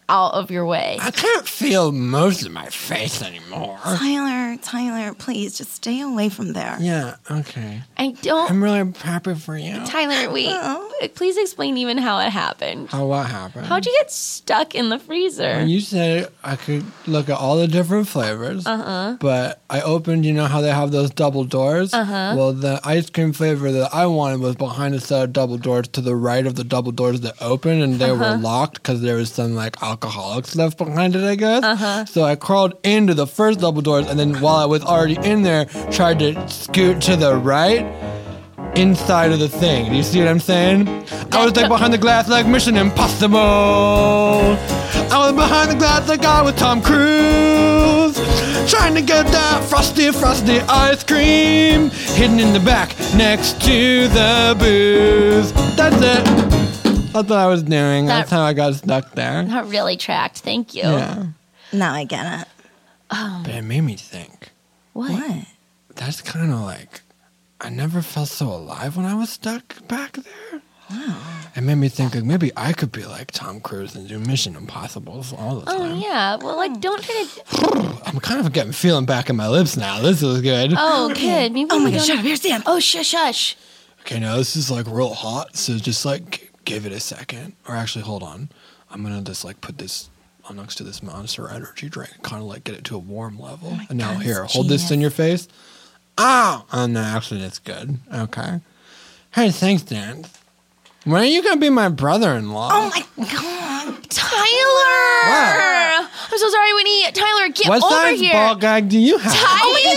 Speaker 10: out of your way.
Speaker 11: I can't feel most of my face anymore.
Speaker 6: Tyler, Tyler, please just stay away from there.
Speaker 11: Yeah, okay.
Speaker 10: I don't.
Speaker 11: I'm really happy for you.
Speaker 10: Tyler, wait. Please explain even how it happened.
Speaker 11: How what happened?
Speaker 10: How'd you get stuck in the freezer?
Speaker 11: When you said I could look at all the different flavors,
Speaker 10: Uh-huh.
Speaker 11: but I opened, you know how they have those double doors?
Speaker 10: Uh-huh.
Speaker 11: Well, the ice cream flavor that I wanted was behind a set of double doors to the right of the double doors that opened, and they
Speaker 10: Uh-huh.
Speaker 11: were locked because there was some like alcoholic stuff behind it, I guess.
Speaker 10: Uh-huh.
Speaker 11: So I crawled into the first double doors, and then while I was already in there, tried to scoot to the right. Inside of the thing. Do you see what I'm saying? I was like behind the glass like Mission Impossible. I was behind the glass like I was Tom Cruise. Trying to get that frosty, frosty ice cream. Hidden in the back next to the booze. That's it. That's what I was doing.
Speaker 10: That-
Speaker 11: That's how I got stuck there.
Speaker 10: Not really tracked. Thank you.
Speaker 11: Yeah.
Speaker 6: Now I get it.
Speaker 10: Um,
Speaker 11: But it made me think.
Speaker 10: what?
Speaker 6: What?
Speaker 11: That's kind of like, I never felt so alive when I was stuck back there.
Speaker 6: Wow.
Speaker 11: It made me think like maybe I could be like Tom Cruise and do Mission Impossible all the
Speaker 10: Oh,
Speaker 11: time.
Speaker 10: yeah. Well, like, don't try to.
Speaker 11: I'm kind of getting feeling back in my lips now. This is good.
Speaker 10: Oh, good. Maybe
Speaker 6: Oh my
Speaker 10: we
Speaker 6: God,
Speaker 10: don't-
Speaker 6: shut up. Here's Sam.
Speaker 10: Oh, shush, shush.
Speaker 11: Okay, now this is like real hot, so just like g- give it a second. Or actually, hold on. I'm gonna just like put this on next to this Monster Energy drink, kind of like get it to a warm level.
Speaker 6: my
Speaker 11: and now
Speaker 6: God,
Speaker 11: here,
Speaker 6: it's
Speaker 11: hold this in
Speaker 6: genius.
Speaker 11: your face. Ah, oh no, actually that's good. Okay. Hey, thanks, Dan. When are you gonna be my brother-in-law?
Speaker 6: Oh my God.
Speaker 10: Tyler!
Speaker 11: What?
Speaker 10: I'm so sorry, Winnie. Tyler, get
Speaker 11: What
Speaker 10: over
Speaker 11: size
Speaker 10: here.
Speaker 11: ball gag do you have?
Speaker 10: Tyler!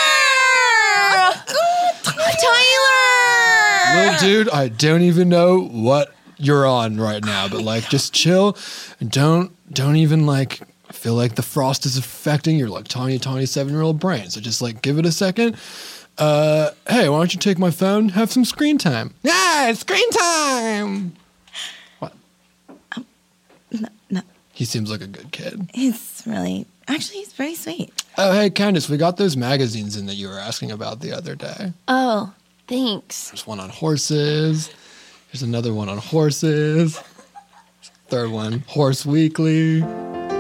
Speaker 10: Tyler!
Speaker 11: Little dude, I don't even know what you're on right now, but like just chill and don't don't even like feel like the frost is affecting your like tiny, tiny seven-year-old brain. So just like give it a second. Uh, hey, why don't you take my phone? Have some screen time. Yeah, it's screen time. What?
Speaker 6: Um, no, no.
Speaker 11: He seems like a good kid.
Speaker 6: He's really, actually, he's very sweet.
Speaker 11: Oh, hey, Candace, we got those magazines in that you were asking about the other day.
Speaker 10: Oh, thanks.
Speaker 11: There's one on horses. There's another one on horses. Third one, Horse Weekly. You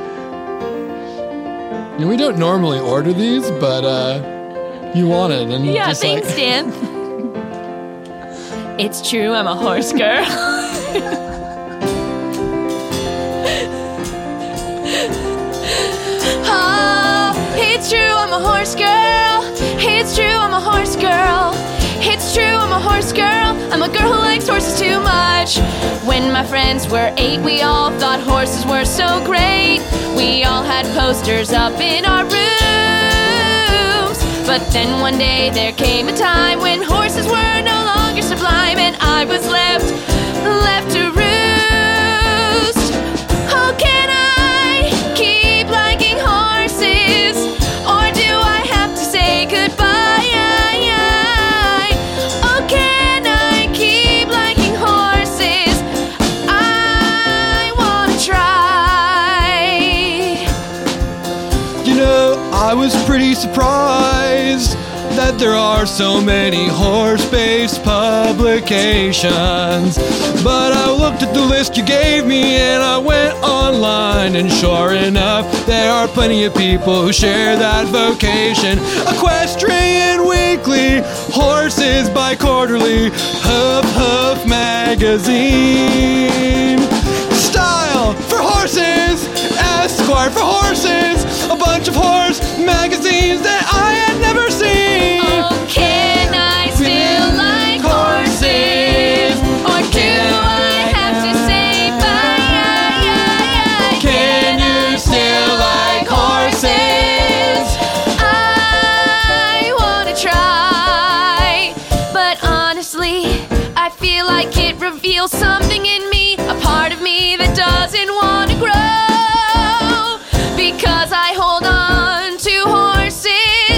Speaker 11: know, we don't normally order these, but uh, you wanted, and
Speaker 10: Yeah,
Speaker 11: just
Speaker 10: thanks,
Speaker 11: like,
Speaker 10: Dan. It's true, I'm a horse girl. Oh, it's true, I'm a horse girl. It's true, I'm a horse girl. It's true, I'm a horse girl. I'm a girl who likes horses too much. When my friends were eight, we all thought horses were so great. We all had posters up in our rooms. But then one day there came a time when horses were no longer sublime, and I was left, left to roost. Oh, can I keep liking horses, or do I have to say goodbye? Oh, can I keep liking horses? I wanna try.
Speaker 11: you know, I was pretty surprised that there are so many horse-based publications. But I looked at the list you gave me and I went online, and sure enough, there are plenty of people who share that vocation. Equestrian Weekly, Horses Bi-Quarterly, Hoof Hoof Magazine. Style for Horses, Esquire for Horses, a bunch of horse magazines that I had never seen.
Speaker 10: Oh, can I still like horses, or do I have to say bye?
Speaker 11: Can you still like horses?
Speaker 10: I wanna try, but honestly, I feel like it reveals something in me, a part of me that doesn't want to grow, because I hold on to horses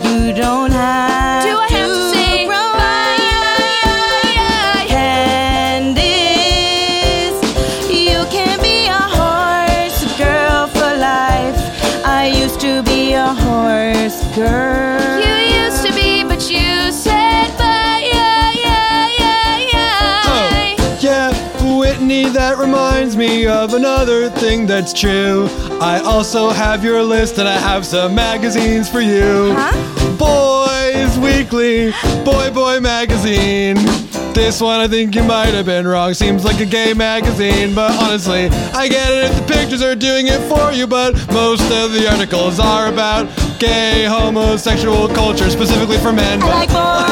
Speaker 6: you don't have
Speaker 10: Do I
Speaker 6: to
Speaker 10: have to say
Speaker 6: provide. Candice, you can be a horse girl for life. I used to be a horse girl.
Speaker 10: You used to be, but you said bye. Yeah, yeah, yeah, yeah.
Speaker 11: Oh, yeah, Whitney, that reminds me of another thing that's true. I also have your list and I have some magazines for you.
Speaker 6: Huh?
Speaker 11: Boys Weekly, Boy Boy Magazine. This one I think you might have been wrong. Seems like a gay magazine, but honestly, I get it if the pictures are doing it for you, but most of the articles are about gay, homosexual culture, specifically for men.
Speaker 6: I like boys.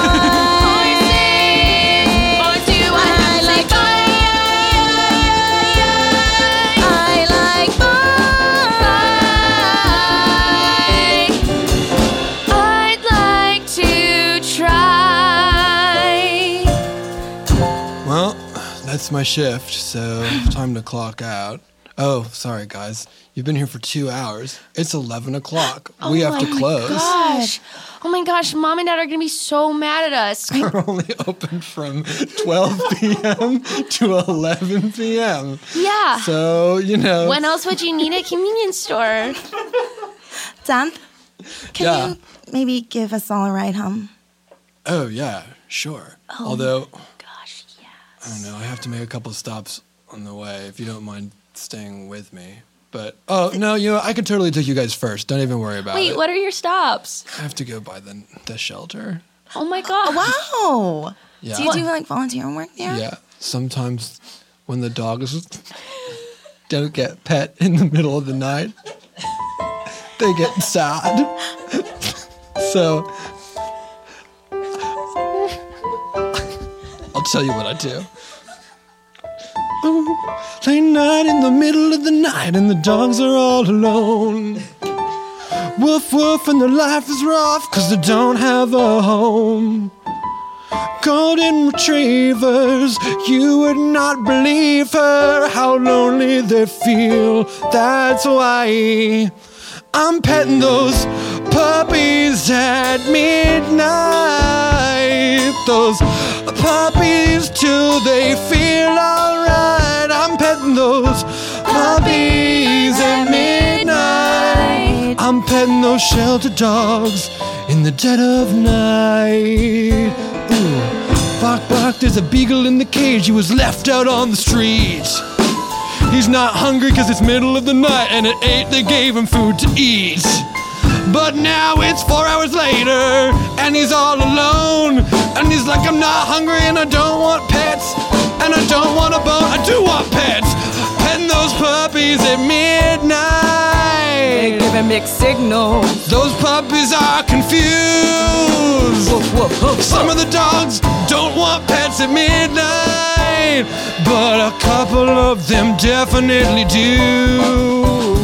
Speaker 10: Boys do I have to say bye.
Speaker 6: I like boys.
Speaker 10: I'd like to try.
Speaker 11: Well, that's my shift, so time to clock out. Oh, sorry guys. You've been here for two hours. It's eleven o'clock. We have to close.
Speaker 10: Gosh. Oh my gosh, Mom and Dad are going to be so mad at us.
Speaker 11: We're only open from twelve p.m. to eleven p.m.
Speaker 10: Yeah.
Speaker 11: So, you know.
Speaker 10: When else would you need a convenience store?
Speaker 6: Dan, can
Speaker 11: Yeah.
Speaker 6: you maybe give us all a ride home?
Speaker 11: Oh, yeah, sure.
Speaker 10: Oh,
Speaker 11: Although,
Speaker 10: gosh, yes.
Speaker 11: I don't know, I have to make a couple stops on the way if you don't mind staying with me. But, oh, no, you know, I could totally take you guys first. Don't even worry about
Speaker 10: Wait,
Speaker 11: it.
Speaker 10: what are your stops?
Speaker 11: I have to go by the, the shelter.
Speaker 10: Oh my god.
Speaker 6: Wow.
Speaker 11: Yeah.
Speaker 6: Do you do like volunteer work there?
Speaker 11: Yeah. Sometimes when the dogs don't get pet in the middle of the night, they get sad. So I'll tell you what I do. Late night in the middle of the night and the dogs are all alone. Woof woof and their life is rough cause they don't have a home. Golden retrievers, you would not believe her, how lonely they feel. That's why I'm petting those puppies at midnight. Those puppies till they feel alright. I'm petting those puppies at midnight. I'm petting those shelter dogs in the dead of night. Ooh, bark, bark, there's a beagle in the cage. He was left out on the street. He's not hungry cause it's middle of the night, and at eight they gave him food to eat. But now it's four hours later, and he's all alone. And he's like, I'm not hungry and I don't want pets, and I don't want a bone, I do want pets. Petting those puppies at midnight.
Speaker 3: They giving mixed signals.
Speaker 11: Those puppies are confused.
Speaker 3: Woof, woof, woof,
Speaker 11: Some of the dogs don't want pets at midnight, but a couple of them definitely do.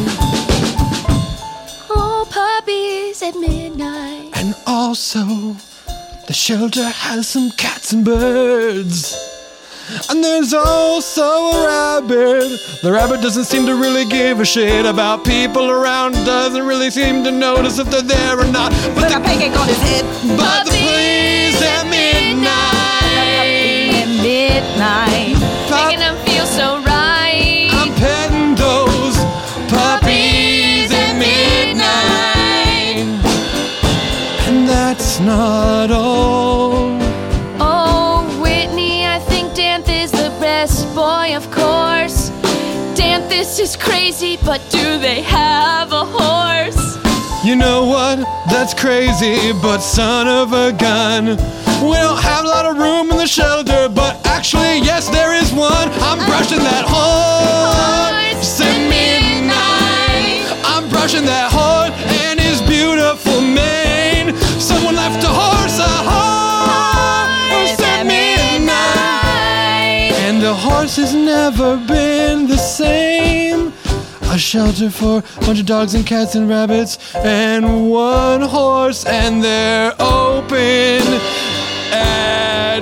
Speaker 10: Oh, puppies at midnight.
Speaker 11: And also, the shelter has some cats and birds. And there's also a rabbit. The rabbit doesn't seem to really give a shit about people around. Doesn't really seem to notice if they're there or not. But
Speaker 3: Put
Speaker 11: the,
Speaker 3: a pancake on his head.
Speaker 11: but the police at midnight.
Speaker 3: At midnight.
Speaker 10: Making them feel so right.
Speaker 11: I'm petting those puppies at midnight. And that's not all.
Speaker 10: Oh, Whitney, I think Danth is the best boy, of course. Danthus is crazy, but do they have a horse?
Speaker 11: You know what? That's crazy, but son of a gun. We don't have a lot of room in the shelter, but actually, yes, there is one. I'm brushing that horse at midnight. I'm brushing that horse and his beautiful mane. Someone left a horse, a horse at midnight. And the horse has never been the same. A shelter for a bunch of dogs and cats and rabbits and one horse, and they're open at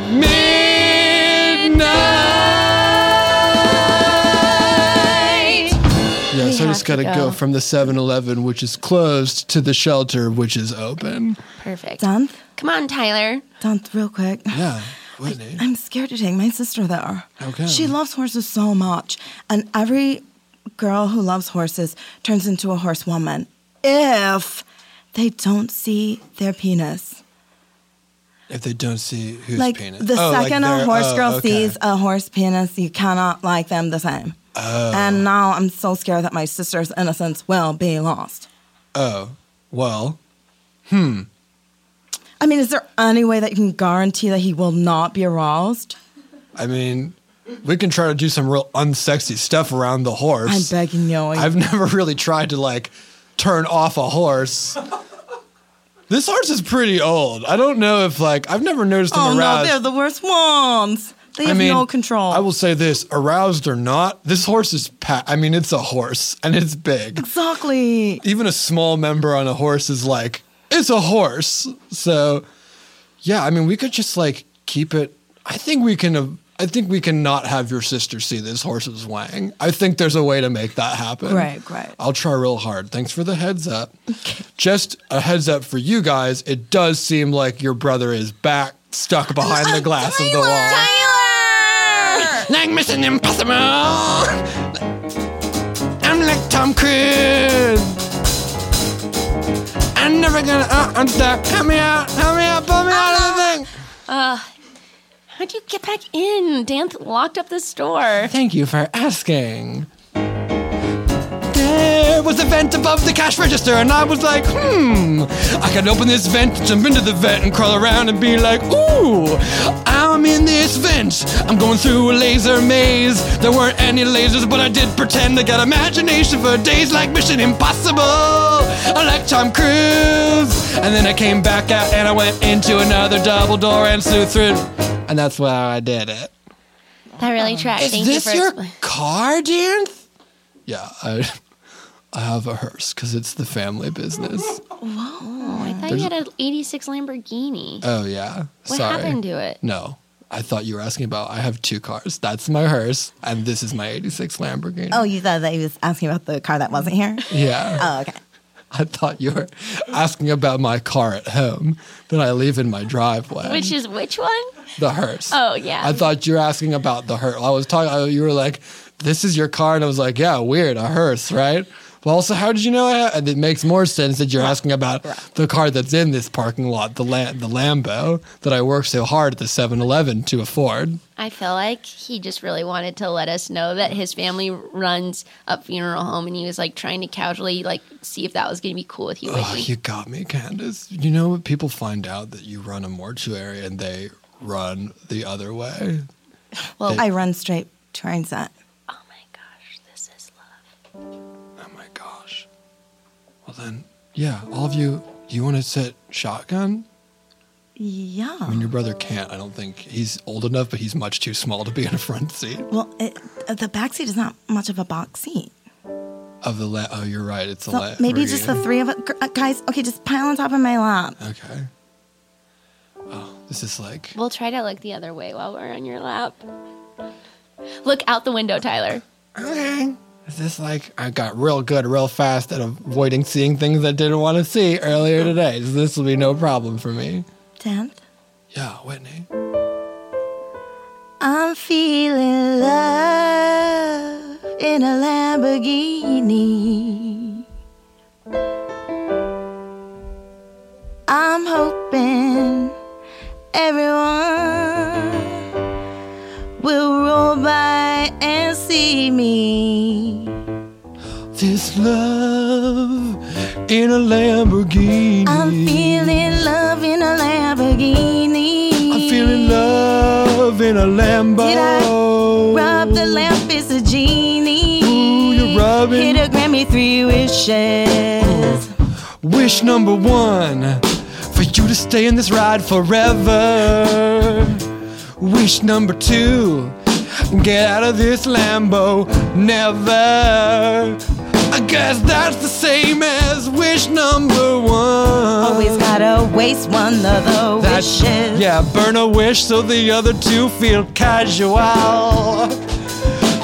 Speaker 11: midnight. Yeah,
Speaker 6: We
Speaker 11: so
Speaker 6: have
Speaker 11: just
Speaker 9: just got to go.
Speaker 10: go.
Speaker 9: from the seven eleven, which is closed, to the shelter, which is open.
Speaker 10: Perfect.
Speaker 6: Done?
Speaker 10: Come on, Tyler.
Speaker 6: Done, real quick.
Speaker 9: Yeah, Whitney.
Speaker 6: I'm scared to take my sister there.
Speaker 9: Okay.
Speaker 6: She loves horses so much. And every girl who loves horses turns into a horsewoman if they don't see their penis.
Speaker 9: If they don't see whose
Speaker 6: like
Speaker 9: penis.
Speaker 6: the
Speaker 9: Oh, like
Speaker 6: second a
Speaker 9: their-
Speaker 6: horse
Speaker 9: oh,
Speaker 6: girl
Speaker 9: okay.
Speaker 6: sees a horse penis, you cannot like them the same.
Speaker 9: Oh.
Speaker 6: And now I'm so scared that my sister's innocence will be lost.
Speaker 9: Oh, well, hmm.
Speaker 6: I mean, is there any way that you can guarantee that he will not be aroused?
Speaker 9: I mean, we can try to do some real unsexy stuff around the horse.
Speaker 6: I'm begging you.
Speaker 9: I've never really tried to, like, turn off a horse. This horse is pretty old. I don't know if, like, I've never noticed him
Speaker 6: Oh,
Speaker 9: aroused.
Speaker 6: no, they're the worst ones. They
Speaker 9: I
Speaker 6: have
Speaker 9: mean,
Speaker 6: no control.
Speaker 9: I will say this, aroused or not, this horse is, pa- I mean, it's a horse, and it's big.
Speaker 6: Exactly.
Speaker 9: Even a small member on a horse is like, it's a horse. So, yeah, I mean, we could just, like, keep it. I think we can, uh, I think we can not have your sister see this horse's wang. I think there's a way to make that happen.
Speaker 6: Great, great.
Speaker 9: I'll try real hard. Thanks for the heads up. Just a heads up for you guys, it does seem like your brother is back, stuck behind the glass of the wall.
Speaker 6: Tyler!
Speaker 9: Like Mission Impossible. I'm like Tom Cruise. I'm never gonna. Uh, I'm stuck. Help me out. Help me out. Pull me out of the thing.
Speaker 10: Uh, how'd you get back in? Dan locked up the store.
Speaker 9: Thank you for asking. There was a vent above the cash register, and I was like, hmm, I could open this vent, jump into the vent, and crawl around and be like, ooh, I'm in this vent. I'm going through a laser maze. There weren't any lasers, but I did pretend. I got imagination for days like Mission Impossible. I like Tom Cruise. And then I came back out, and I went into another double door and slew through. And that's why I did it.
Speaker 10: That really tracks.
Speaker 9: Is
Speaker 10: Thank
Speaker 9: this
Speaker 10: you for
Speaker 9: your
Speaker 10: expl-
Speaker 9: car, Dan? Yeah, I, I have a hearse because it's the family business.
Speaker 10: Oh, I thought you had an eighty-six Lamborghini.
Speaker 9: Oh, yeah.
Speaker 10: What
Speaker 9: Sorry.
Speaker 10: happened to it?
Speaker 9: No, I thought you were asking about, I have two cars. That's my hearse, and this is my eighty-six Lamborghini.
Speaker 6: Oh, you thought that he was asking about the car that wasn't here?
Speaker 9: Yeah.
Speaker 6: Oh, okay.
Speaker 9: I thought you were asking about my car at home that I leave in my driveway.
Speaker 10: Which is which one?
Speaker 9: The hearse.
Speaker 10: Oh, yeah.
Speaker 9: I thought you were asking about the hearse. I was talking, you were like, this is your car, and I was like, yeah, weird, a hearse, right? Well, also, how did you know? I have, and it makes more sense that you're asking about the car that's in this parking lot, the La- the Lambo that I worked so hard at the seven eleven to afford.
Speaker 10: I feel like he just really wanted to let us know that his family runs a funeral home, and he was like trying to casually like see if that was going to be cool with you.
Speaker 9: Oh,
Speaker 10: Whitney.
Speaker 9: you got me, Candace. You know what? People find out that you run a mortuary and they run the other way.
Speaker 6: Well,
Speaker 9: They-
Speaker 6: I run straight train set.
Speaker 10: Oh my gosh, this is love.
Speaker 9: Oh my gosh. Well then, yeah, all of you, do you want to sit shotgun?
Speaker 6: Yeah.
Speaker 9: I mean, your brother can't. I don't think he's old enough, but he's much too small to be in a front seat
Speaker 6: Well, it, uh, the back seat is not much of a box seat.
Speaker 9: of the. La- oh, you're right. It's a.
Speaker 6: So
Speaker 9: la-
Speaker 6: maybe just the three of us. Uh, guys, okay, just pile on top of my lap.
Speaker 9: Okay. Oh, this is like.
Speaker 10: We'll try to look the other way while we're on your lap. Look out the window, Tyler.
Speaker 9: Okay. Is this like I got real good, real fast at avoiding seeing things I didn't want to see earlier today? So this will be no problem for me.
Speaker 6: tenth.
Speaker 9: Yeah, Whitney.
Speaker 6: I'm feeling love in a Lamborghini. I'm hoping everyone will roll by and see me.
Speaker 9: This love in a Lamborghini.
Speaker 6: I'm feeling love in a Lamborghini.
Speaker 9: I'm feeling love in a Lambo.
Speaker 6: Did I rub the lamp? It's a genie.
Speaker 9: Ooh, you're rubbing.
Speaker 6: Hit a Grammy, three wishes.
Speaker 9: Wish number one, for you to stay in this ride forever. Wish number two, get out of this Lambo, never. I guess that's the same as wish number one.
Speaker 6: Always gotta waste one of the
Speaker 9: That-
Speaker 6: wishes.
Speaker 9: Yeah, burn a wish so the other two feel casual.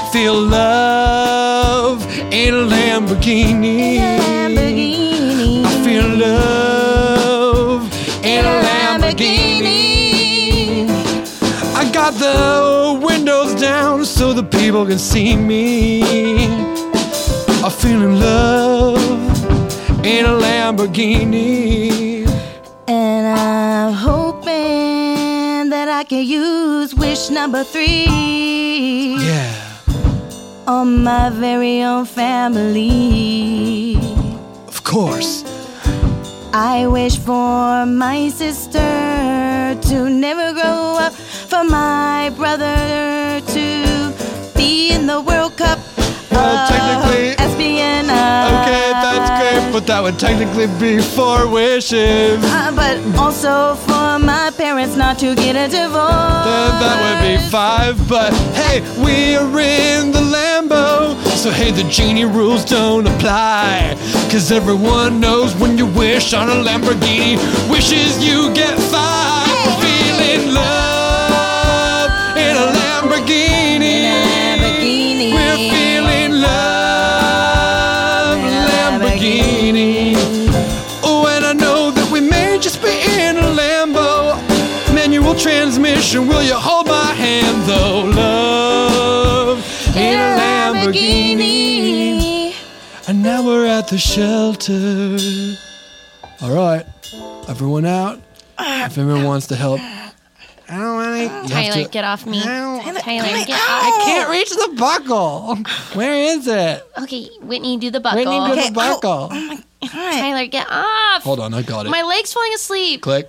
Speaker 11: feel love in a Lamborghini.
Speaker 6: Lamborghini.
Speaker 11: I feel love in a Lamborghini. I got the windows down so the people can see me. I'm feeling love in a Lamborghini.
Speaker 6: And I'm hoping that I can use wish number three.
Speaker 11: Yeah.
Speaker 6: On my very own family.
Speaker 11: Of course.
Speaker 6: I wish for my sister to never grow up, for my brother to be in the World Cup.
Speaker 11: Well, technically,
Speaker 6: espionage.
Speaker 11: Okay, that's great, but that would technically be four wishes.
Speaker 6: Uh, but also for my parents not to get a divorce.
Speaker 11: Then that would be five, but hey, we are in the Lambo, so hey, the genie rules don't apply. Cause everyone knows when you wish on a Lamborghini, wishes you get five. We're feeling love in a Lamborghini.
Speaker 6: Lamborghini.
Speaker 11: We're feeling love in a Lamborghini. Oh, and I know that we may just be in a Lambo. Manual transmission, will you hold my hand though? Love in a Lamborghini. And now we're at the shelter. All right, everyone out. If anyone wants to help. I don't want to.
Speaker 10: Tyler, get off me.
Speaker 11: No.
Speaker 10: Tyler, get
Speaker 11: I
Speaker 10: off.
Speaker 11: can't reach the buckle. Where is it?
Speaker 10: Okay, Whitney, do the buckle.
Speaker 11: Whitney, do
Speaker 6: Okay,
Speaker 11: the buckle.
Speaker 6: Oh, oh my God.
Speaker 10: Tyler, get off.
Speaker 11: Hold on, I got it.
Speaker 10: My leg's falling asleep.
Speaker 11: Click.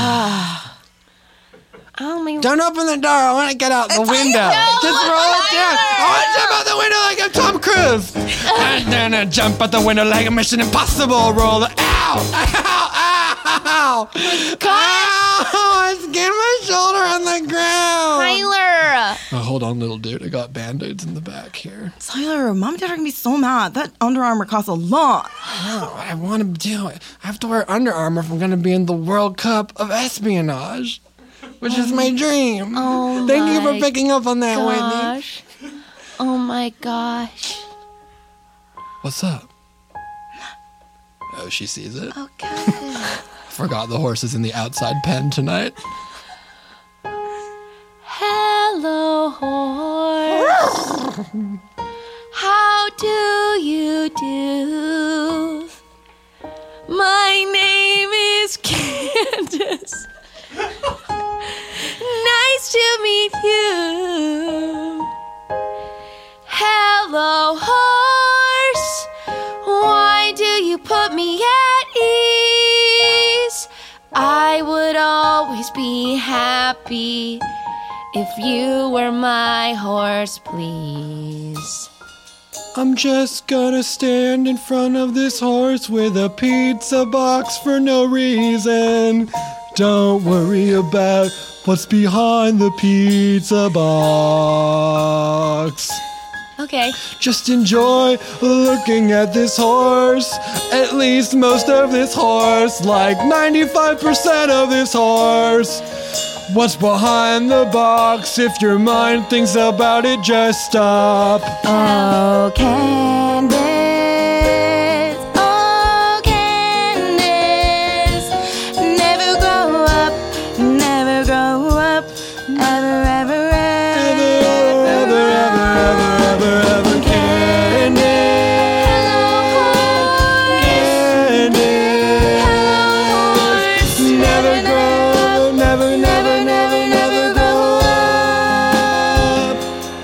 Speaker 10: Oh my.
Speaker 11: Don't open the door. I want to get out the window.
Speaker 10: No,
Speaker 11: Just roll it down. I want to jump out the window like I'm Tom Cruise. And then I jump out the window like a Mission Impossible. Roll it. Ow! Ow! Ow! Ow! I skinned my shoulder on the ground.
Speaker 10: Tyler.
Speaker 11: Oh, hold on, little dude. I got Band-Aids in the back here.
Speaker 6: Tyler, Mom and Dad are gonna be so mad. That Under Armour costs a lot.
Speaker 11: Oh, I want to do it. I have to wear Under Armour if I'm going to be in the World Cup of Espionage, which is my dream.
Speaker 10: Oh
Speaker 11: Thank you
Speaker 10: my
Speaker 11: for picking up on that, Whitney.
Speaker 10: gosh. Oh my gosh.
Speaker 11: What's up? Oh, she sees it.
Speaker 6: Okay.
Speaker 11: Forgot the horse is in the outside pen tonight.
Speaker 10: Hello, horse. How do you do? My name is Candace. Nice to meet you. Hello, horse. Why do you put me at ease? I would always be happy if you were my horse, please.
Speaker 11: I'm just gonna stand in front of this horse with a pizza box for no reason. Don't worry about what's behind the pizza box.
Speaker 10: Okay.
Speaker 11: Just enjoy looking at this horse. At least most of this horse, like ninety-five percent of this horse. What's behind the box? If your mind thinks about it, just stop.
Speaker 6: Oh, Candace. Oh, Candace. Never grow up. Never grow up. Ever, ever, ever.
Speaker 11: Ever, ever, ever, ever, ever, ever, Candace. Never grow, never, never, never, never grow up.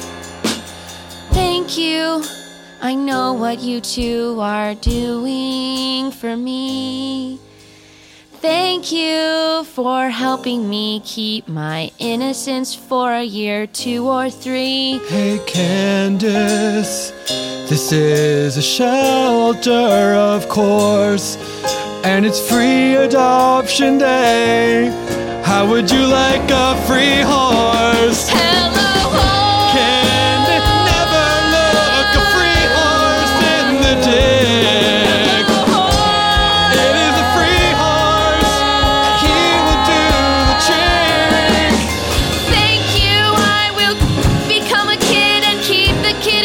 Speaker 10: Thank you. I know what you two are doing for me. Thank you for helping me keep my innocence for a year, two or three.
Speaker 11: Hey Candace, this is a shelter, of course, and it's free adoption day. How would you like a free horse?
Speaker 10: Hello, horse.
Speaker 11: Can never look a free horse in the dick. It is a free horse, and he will do the trick.
Speaker 10: Thank you. I will become a kid and keep the kid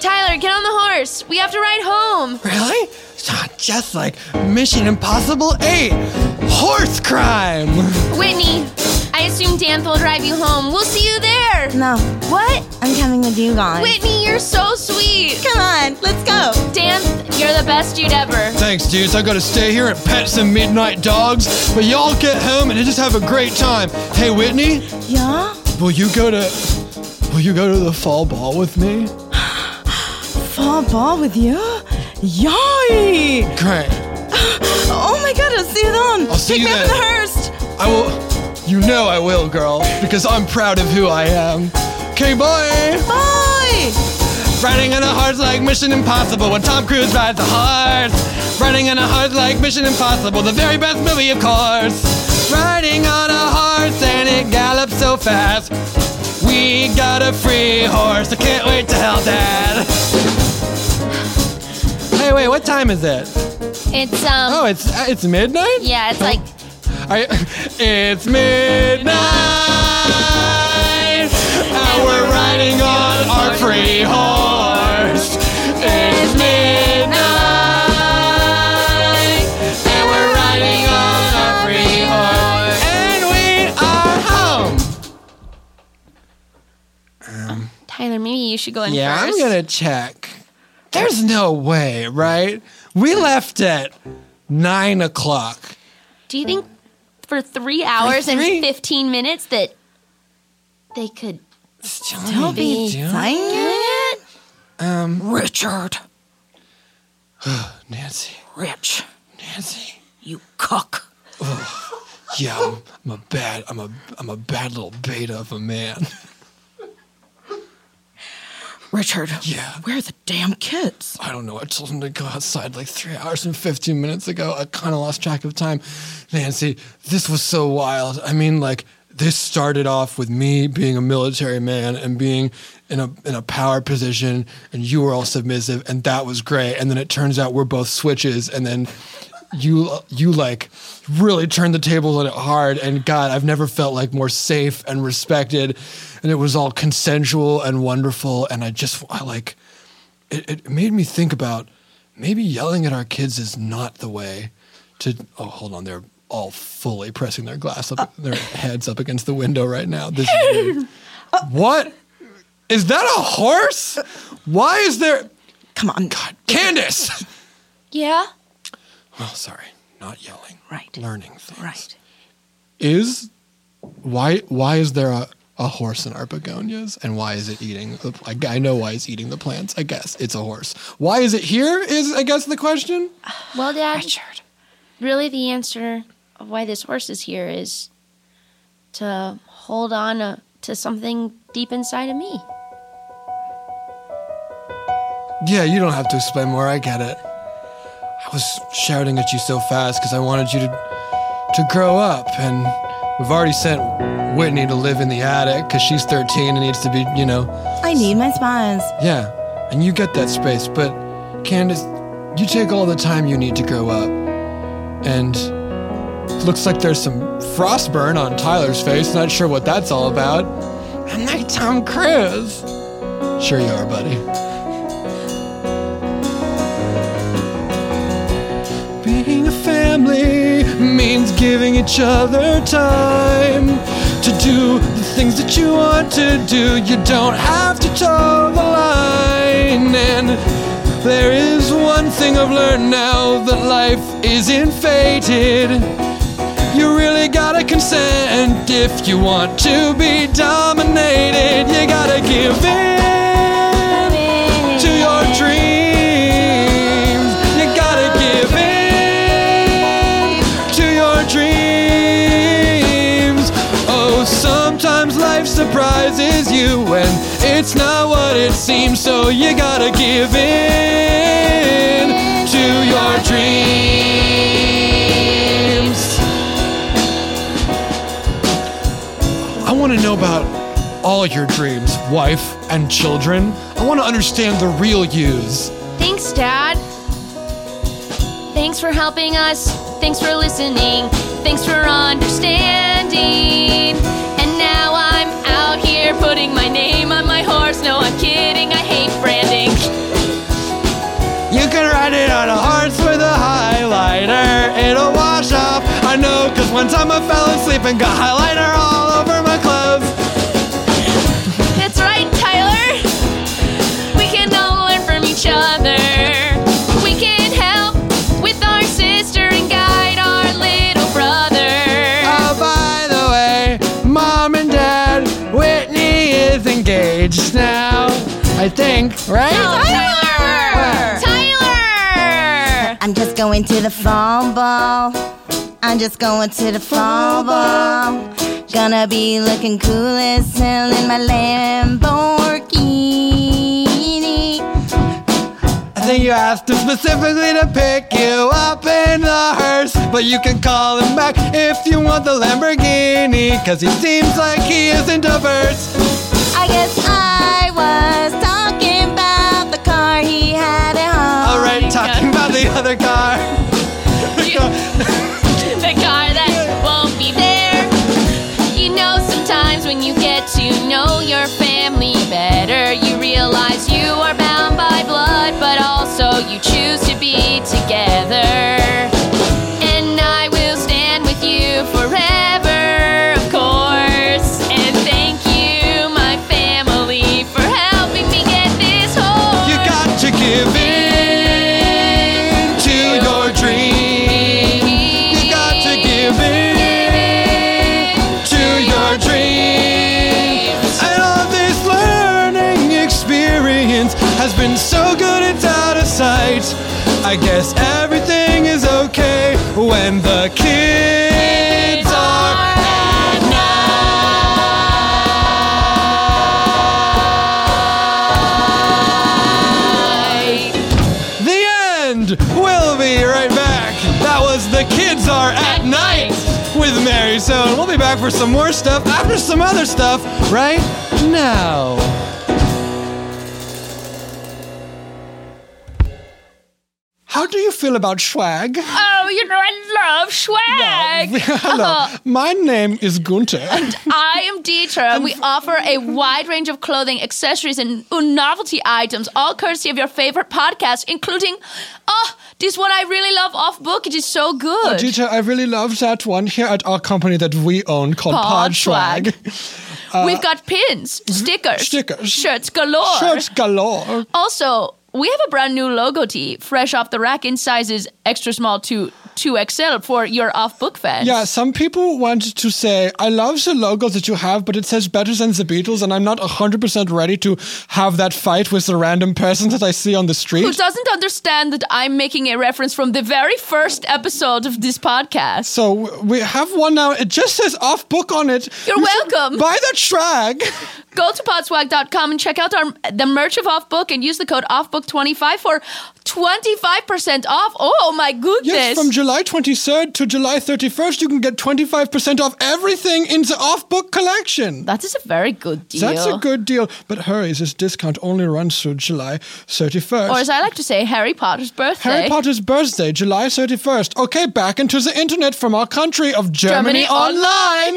Speaker 10: Tyler, get on the horse. We have to ride home.
Speaker 11: Really? Just like Mission Impossible eight. Horse crime.
Speaker 10: Whitney, I assume Dan will drive you home. We'll see you there.
Speaker 6: No.
Speaker 10: What?
Speaker 6: I'm coming with you guys.
Speaker 10: Whitney, you're so sweet.
Speaker 6: Come on, let's go.
Speaker 10: Dan, you're the best dude ever.
Speaker 11: Thanks, dudes. I gotta stay here and pet some midnight dogs. But y'all get home and just have a great time. Hey, Whitney.
Speaker 6: Yeah?
Speaker 11: Will you go to... Will you go to the fall ball with me?
Speaker 6: Fall ball with you? Yay!
Speaker 11: Great.
Speaker 6: Oh my god, I'll see you then.
Speaker 11: I'll see
Speaker 6: Take
Speaker 11: you
Speaker 6: me
Speaker 11: then.
Speaker 6: up in the Hearst.
Speaker 11: I will... You know I will, girl. Because I'm proud of who I am. Okay, bye.
Speaker 6: Bye.
Speaker 11: Riding in a heart like Mission Impossible when Tom Cruise rides a horse. Riding in a heart like Mission Impossible, the very best movie, of course. Riding on a horse and it gallops so fast. We got a free horse, I can't wait to hell, Dad. Hey, wait, what time is it?
Speaker 10: It's, um...
Speaker 11: Oh, it's uh, it's midnight?
Speaker 10: Yeah, it's like...
Speaker 11: I, it's midnight, and we're riding on our free horse. It's midnight, and we're riding on our free horse, and we are home. Um,
Speaker 10: Tyler, maybe you should go in
Speaker 11: yeah,
Speaker 10: first.
Speaker 11: I'm gonna check. There's no way, right? We left at nine o'clock.
Speaker 10: Do you think for three hours
Speaker 11: three?
Speaker 10: and fifteen minutes that they could
Speaker 6: Still be
Speaker 11: doing
Speaker 6: singing it?
Speaker 11: Um,
Speaker 3: Richard.
Speaker 11: Nancy.
Speaker 3: Rich.
Speaker 11: Nancy.
Speaker 3: You cuck.
Speaker 11: Yeah, I'm, I'm a bad, I'm a, I'm a bad little beta of a man.
Speaker 3: Richard.
Speaker 11: Yeah.
Speaker 3: Where are the damn kids?
Speaker 11: I don't know. I told him to go outside like three hours and fifteen minutes ago. I kind of lost track of time. Nancy, this was so wild. I mean, like, this started off with me being a military man and being in a in a power position, and you were all submissive, and that was great. And then it turns out we're both switches, and then you you like really turned the tables on it hard. And God, I've never felt like more safe and respected. And it was all consensual and wonderful. And I just I like it. It made me think about maybe yelling at our kids is not the way to. Oh, hold on, they're all fully pressing their glass up, uh, their heads up against the window right now. This is weird. Uh, what? Is that a horse? Why is there...
Speaker 3: Come on.
Speaker 11: God, Candace!
Speaker 10: Yeah?
Speaker 11: Oh, sorry. Not yelling.
Speaker 3: Right.
Speaker 11: Learning things.
Speaker 3: Right.
Speaker 11: Is... Why Why is there a, a horse in our begonias? And why is it eating... I, I know why it's eating the plants. I guess it's a horse. Why is it here is, I guess, the question?
Speaker 10: Well, Dad...
Speaker 3: Richard.
Speaker 10: Really, the answer of why this horse is here is to hold on uh, to something deep inside of me.
Speaker 11: Yeah, you don't have to explain more. I get it. I was shouting at you so fast because I wanted you to to grow up, and we've already sent Whitney to live in the attic because she's thirteen and needs to be, you know.
Speaker 6: I need my spies.
Speaker 11: Yeah, and you get that space, but Candace, you take all the time you need to grow up, and looks like there's some frostburn on Tyler's face. Not sure what that's all about. I'm like Tom Cruise. Sure you are, buddy. Being a family means giving each other time to do the things that you want to do. You don't have to toe the line. And there is one thing I've learned now, that life isn't fated. You really gotta consent if you want to be dominated. You gotta give in to your dreams. You gotta give in to your dreams. Oh, sometimes life surprises you when it's not what it seems. So you gotta give in to your dreams. I want to know about all your dreams, wife and children. I want to understand the real yous.
Speaker 10: Thanks, Dad. Thanks for helping us. Thanks for listening. Thanks for understanding. And now I'm out here putting my name on my horse. No, I'm kidding. I hate branding.
Speaker 11: one time I fell asleep and got highlighter all over my clothes.
Speaker 10: That's right, Tyler. We can all learn from each other. We can help with our sister and guide our little brother.
Speaker 11: Oh, by the way, Mom and Dad, Whitney is engaged now. I think, right?
Speaker 10: Oh, Tyler! Tyler!
Speaker 6: I'm just going to the fall ball. I'm just going to the fall ball. Gonna be looking cool as hell in my Lamborghini.
Speaker 11: I think you asked him specifically to pick you up in the hearse, but you can call him back if you want the Lamborghini, cause he seems like he isn't averse.
Speaker 6: I guess I was talking about the car he had at home.
Speaker 11: Alright, talking about the other car.
Speaker 10: The car that won't be there. You know, sometimes when you get to know your family better, you realize you are bound by blood, but also you choose to be together. And I will stand with you forever, of course. And thank you, my family, for helping me get this whole.
Speaker 11: You got to give in to your dream. You got to give in to your dreams. And all this learning experience has been so good it's out of sight. I guess everything is okay when the kids are at night. The end! We'll be right back. That was The Kids Are at Night with Mary So. We'll be back for some more stuff after some other stuff right now. How do you feel about swag?
Speaker 10: Oh, you know, I love swag.
Speaker 11: Hello, my name is Gunther.
Speaker 10: And I am Dieter, and we offer a wide range of clothing, accessories, and novelty items, all courtesy of your favorite podcast, including, oh, this one I really love, Off Book. It is so good.
Speaker 11: Oh, Dieter, I really love that one here at our company that we own called
Speaker 10: Pod
Speaker 11: Pod Swag. Uh,
Speaker 10: We've got pins, stickers,
Speaker 11: stickers,
Speaker 10: shirts galore.
Speaker 11: Shirts galore.
Speaker 10: Also, we have a brand new logo tee, fresh off the rack in sizes extra small to two X L for your off-book fans.
Speaker 11: Yeah, some people wanted to say, I love the logo that you have, but it says better than the Beatles, and I'm not one hundred percent ready to have that fight with the random person that I see on the street.
Speaker 10: Who doesn't understand that I'm making a reference from the very first episode of this podcast.
Speaker 11: So we have one now. It just says off book on it.
Speaker 10: You're
Speaker 11: you
Speaker 10: welcome.
Speaker 11: Buy that swag.
Speaker 10: Go to podswag dot com and check out our the merch of Off Book and use the code off book twenty-five for twenty-five percent off. Oh my goodness.
Speaker 11: Yes, from July twenty-third to July thirty-first, you can get twenty-five percent off everything in the Off Book collection.
Speaker 10: That is a very good deal.
Speaker 11: That's a good deal. But hurry, this discount only runs through July thirty-first.
Speaker 10: Or as I like to say, Harry Potter's birthday.
Speaker 11: Harry Potter's birthday, July thirty-first. Okay, back into the internet from our country of Germany,
Speaker 10: Germany
Speaker 11: Online.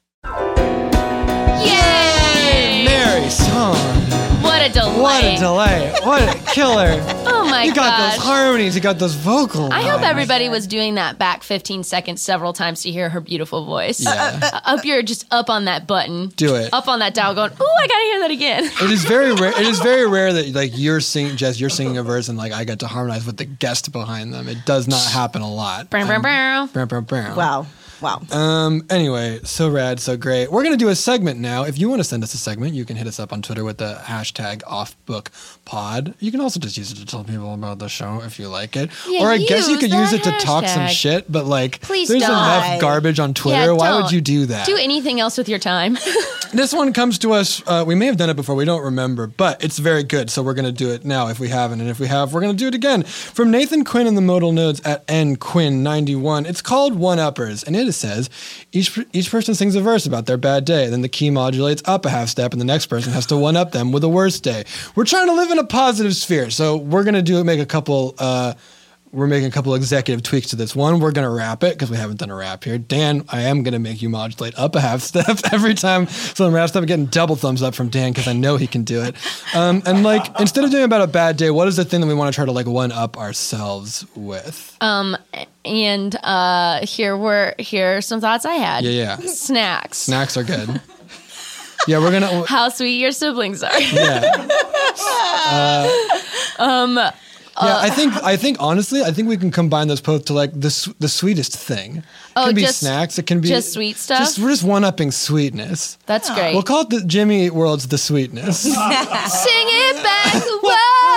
Speaker 10: Yay!
Speaker 11: Mary Song.
Speaker 10: What a delay.
Speaker 11: What a delay. What a killer.
Speaker 10: Oh my god.
Speaker 11: You got
Speaker 10: gosh.
Speaker 11: those harmonies. You got those vocal
Speaker 10: I hope
Speaker 11: lines.
Speaker 10: everybody was doing that back fifteen seconds several times to hear her beautiful voice.
Speaker 11: Yeah.
Speaker 10: Uh, I hope you're just up on that button.
Speaker 11: Do it.
Speaker 10: Up on that dial going, ooh, I gotta hear that again.
Speaker 11: It is very rare. It is very rare that like you're singing, Jess, you're singing a verse and like I get to harmonize with the guest behind them. It does not happen a lot.
Speaker 10: Brow, brow,
Speaker 11: Um,
Speaker 10: brow.
Speaker 11: brow, brow, brow.
Speaker 6: Wow. Wow.
Speaker 11: Um. Anyway, so rad, so great. We're gonna do a segment now. If you want to send us a segment, you can hit us up on Twitter with the hashtag OffBookPod. You can also just use it to tell people about the show if you like it.
Speaker 10: Yeah,
Speaker 11: or I guess you
Speaker 10: use
Speaker 11: could use
Speaker 10: that
Speaker 11: it to talk some
Speaker 10: hashtag.
Speaker 11: shit. But like,
Speaker 10: Please
Speaker 11: there's
Speaker 10: don't.
Speaker 11: enough garbage on Twitter.
Speaker 10: Yeah,
Speaker 11: Why
Speaker 10: don't.
Speaker 11: would you do that?
Speaker 10: Do anything else with your time.
Speaker 11: This one comes to us. Uh, we may have done it before. We don't remember, but it's very good. So we're going to do it now if we haven't. And if we have, we're going to do it again. From Nathan Quinn in the modal nodes at N Quinn ninety-one. It's called One Uppers. And it says, each, each person sings a verse about their bad day. Then the key modulates up a half step and the next person has to one up them with a worse day. We're trying to live in a positive sphere. So we're going to do make a couple uh,
Speaker 9: we're making a couple executive tweaks to this. One, we're going to rap it because we haven't done a rap here. Dan, I am going to make you modulate up a half step every time someone raps up. I'm getting double thumbs up from Dan because I know he can do it. Um, and like, instead of doing about a bad day, what is the thing that we want to try to like one up ourselves with?
Speaker 10: Um, and uh, here were here are some thoughts I had.
Speaker 9: Yeah, yeah.
Speaker 10: Snacks.
Speaker 9: Snacks are good. Yeah, we're gonna.
Speaker 10: How sweet your siblings are.
Speaker 9: Yeah. Uh,
Speaker 10: um.
Speaker 9: Yeah, uh, I think I think honestly, I think we can combine those both to like the su- the sweetest thing. It
Speaker 10: oh,
Speaker 9: can be
Speaker 10: just,
Speaker 9: snacks. It can be
Speaker 10: just sweet stuff.
Speaker 9: Just, we're just one upping sweetness.
Speaker 10: That's oh. great.
Speaker 9: We'll call it the Jimmy World's the sweetness.
Speaker 10: Sing it back. Whoa.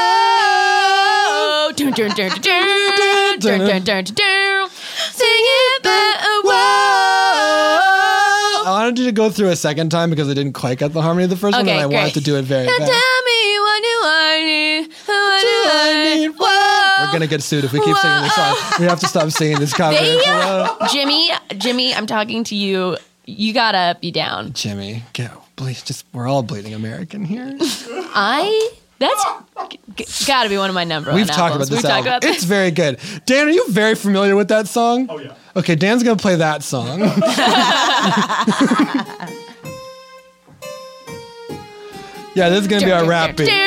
Speaker 10: Dun, dun, dun, dun, dun, dun, dun, dun, dun. Sing it back. Whoa.
Speaker 9: I wanted you to go through a second time because I didn't quite get the harmony of the first
Speaker 10: okay,
Speaker 9: one, and I
Speaker 10: great.
Speaker 9: wanted to do it very
Speaker 10: now
Speaker 9: fast.
Speaker 10: Tell me what do I need? What do I need? Whoa.
Speaker 9: We're gonna get sued if we keep Whoa. singing this song. We have to stop singing this cover.
Speaker 10: Jimmy, Jimmy, I'm talking to you. You gotta be down.
Speaker 9: Jimmy, go. Please, just we're all bleeding American here.
Speaker 10: I. That's g- gotta be one of my number one
Speaker 9: We've talked
Speaker 10: albums.
Speaker 9: about this
Speaker 10: We've
Speaker 9: album.
Speaker 10: Talked about
Speaker 9: it's very good. Dan, are you very familiar with that song? Oh, yeah. Okay, Dan's going to play that song. Yeah, this is going to be our rap beat.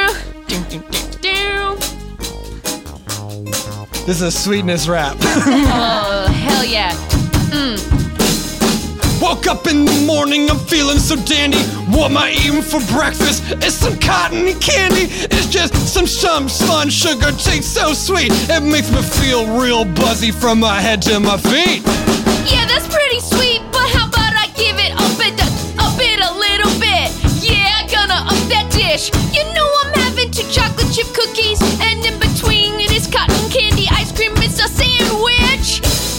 Speaker 9: This is a sweetness rap.
Speaker 10: Oh, hell yeah. Mm.
Speaker 9: Woke up in the morning, I'm feeling so dandy. What am I eating for breakfast? It's some cottony candy. It's just some some spun sugar, tastes so sweet. It makes me feel real buzzy from my head to my feet.
Speaker 10: Yeah, that's pretty sweet, but how about I give it up it, up it a little bit? Yeah, gonna up that dish. You know I'm having two chocolate chip cookies, and in between it is cotton candy ice cream. It's a sandwich.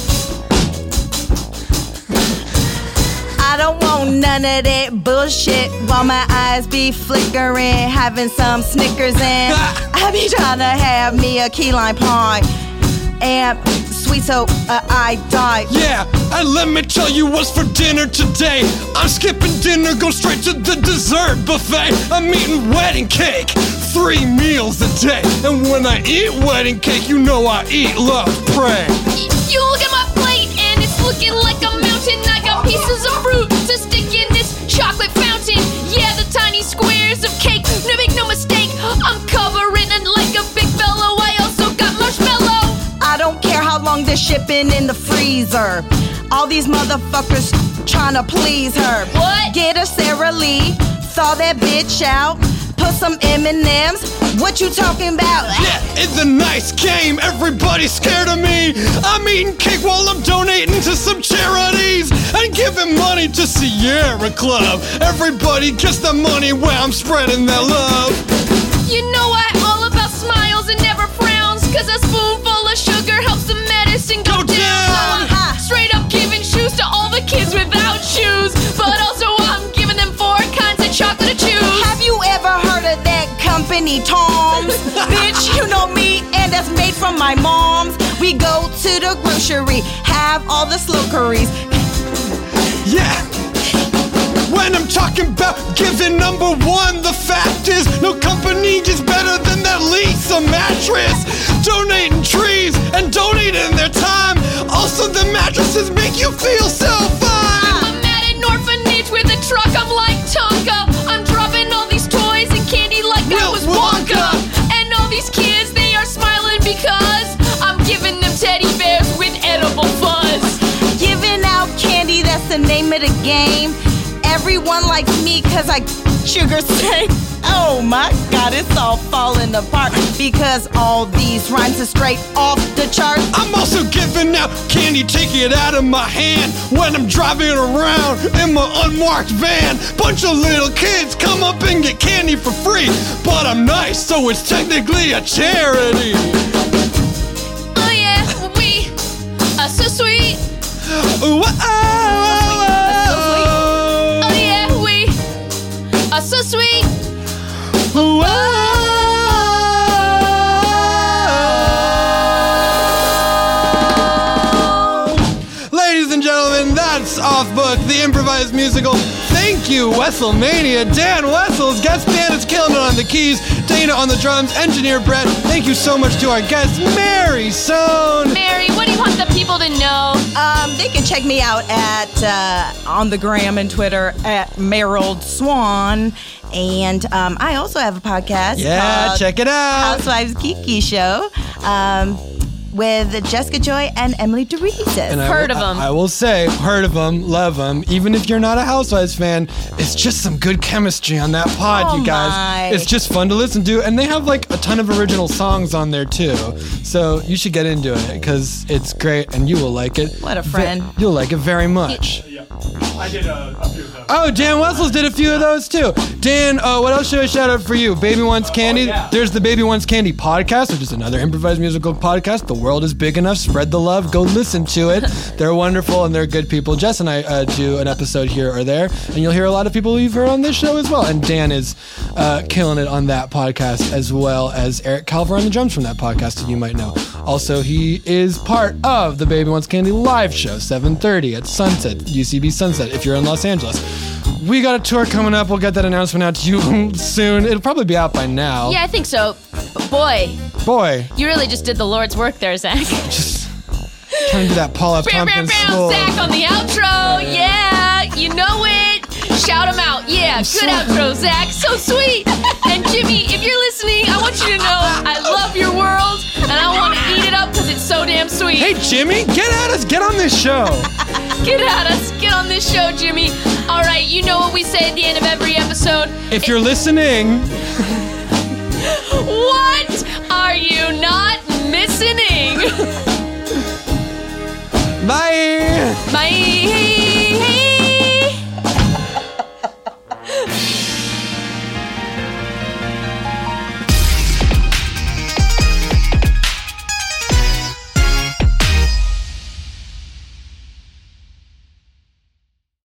Speaker 6: I don't want none of that bullshit while my eyes be flickering, having some Snickers and I be trying to have me a key lime pie and sweet so uh, I die.
Speaker 9: Yeah, and let me tell you what's for dinner today. I'm skipping dinner, go straight to the dessert buffet. I'm eating wedding cake, three meals a day. And when I eat wedding cake, you know I eat, love, pray.
Speaker 10: Y- you look at my plate and it's looking like a mountain. I got pieces of fruit to stick in this chocolate fountain. Yeah, the tiny squares of cake. No, make no mistake, I'm covering it like a big fellow. I also got marshmallow.
Speaker 6: I don't care how long they're shipping in the freezer. All these motherfuckers trying to please her.
Speaker 10: What?
Speaker 6: Get a Sara Lee, thaw that bitch out, put some M and M's. What you talking about?
Speaker 9: Yeah, it's a nice game. Everybody's scared of me. I'm eating cake while I'm donating to some charities and giving money to Sierra Club. Everybody gets the money where I'm spreading that love.
Speaker 10: You know I'm all about smiles and never frowns, cause a spoonful of sugar helps the medicine go,
Speaker 9: go down.
Speaker 10: down. Uh-huh. Straight up giving shoes to all the kids without shoes, but also I'm giving them four kinds of chocolate to choose.
Speaker 6: Have you ever heard of that company, Tom's? Bitch, you know me, and that's made from my mom's. We go to the grocery, have all the slow curries.
Speaker 9: Yeah. When I'm talking about giving number one, the fact is no company is better than that Lisa mattress. Donating trees and donating their time. Also, the mattresses make you feel so fine.
Speaker 10: I'm at an orphanage with a truck. I'm like Tonka. I'm dropping all these toys and candy like I was Wonka. And all these kids, they are smiling because I'm giving them teddy bears with edible fuzz.
Speaker 6: Giving out candy, that's the name of the game. Everyone likes me cause I sugar say, oh my god, it's all falling apart because all these rhymes are straight off the chart.
Speaker 9: I'm also giving out candy, taking it out of my hand when I'm driving around in my unmarked van. Bunch of little kids come up and get candy for free, but I'm nice, so it's technically a charity.
Speaker 10: Oh yeah, we are so sweet.
Speaker 9: Ooh, oh, oh,
Speaker 10: oh yeah, we are so sweet.
Speaker 9: Ooh, oh. Ladies and gentlemen, that's
Speaker 11: This off-book, the improvised musical. Thank you, Wesselmania. Dan Wessels, guest band is killing it on the keys. Dana on the drums, engineer Brett. Thank you so much to our guest, Mary Sohn.
Speaker 10: Mary, what do you want the people to know?
Speaker 6: Um, they can check me out at uh, on the gram and Twitter at Meryl Swan. And um, I also have a podcast.
Speaker 11: Yeah,
Speaker 6: called
Speaker 11: check it out.
Speaker 6: Housewives Kiki Show. Um, with Jessica Joy and Emily DeRises.
Speaker 11: And I
Speaker 10: Heard
Speaker 11: will-
Speaker 10: of 'em.
Speaker 11: I, I will say, heard of them, love them. Even if you're not a Housewives fan, it's just some good chemistry on that pod,
Speaker 6: Oh
Speaker 11: you guys.
Speaker 6: my.
Speaker 11: It's just fun to listen to, and they have like a ton of original songs on there too. So you should get into it because it's great, and you will like it.
Speaker 6: What a friend.
Speaker 11: Ve- you'll like it very much.
Speaker 12: I did a, a few of those.
Speaker 11: Oh, Dan Wessels did a few of those too. Dan, uh, what else should I shout out for you? Baby Wants Candy.
Speaker 12: yeah.
Speaker 11: There's the Baby Wants Candy podcast, which is another improvised musical podcast. The world is big enough. Spread the love. Go listen to it. They're wonderful and they're good people. Jess and I uh, do an episode here or there, and you'll hear a lot of people you've heard on this show as well. And Dan is uh, killing it on that podcast, as well as Eric Calver on the drums from that podcast, who you might know. Also, he is part of the Baby Wants Candy live show, seven thirty at Sunset, U C B Sunset, if you're in Los Angeles. We got a tour coming up. We'll get that announcement out to you soon. It'll probably be out by now.
Speaker 10: Yeah, I think so. B- Boy,
Speaker 11: Boy,
Speaker 10: you really just did the Lord's work there, Zach.
Speaker 11: just trying to do that Paul F.
Speaker 10: Bam, bam,
Speaker 11: Tompkins
Speaker 10: bam,
Speaker 11: school.
Speaker 10: Zach on the outro. Yeah, you know it. Shout him out. Yeah, good outro, Zach. So sweet. And Jimmy, if you're listening, I want you to know I love your world and I want to eat it up because it's so damn sweet.
Speaker 11: Hey, Jimmy, get at us. Get on this show.
Speaker 10: Get at us. Get on this show, Jimmy. All right, you know what we say at the end of every episode.
Speaker 11: If you're listening,
Speaker 10: What are you not missing?
Speaker 11: bye.
Speaker 10: Bye.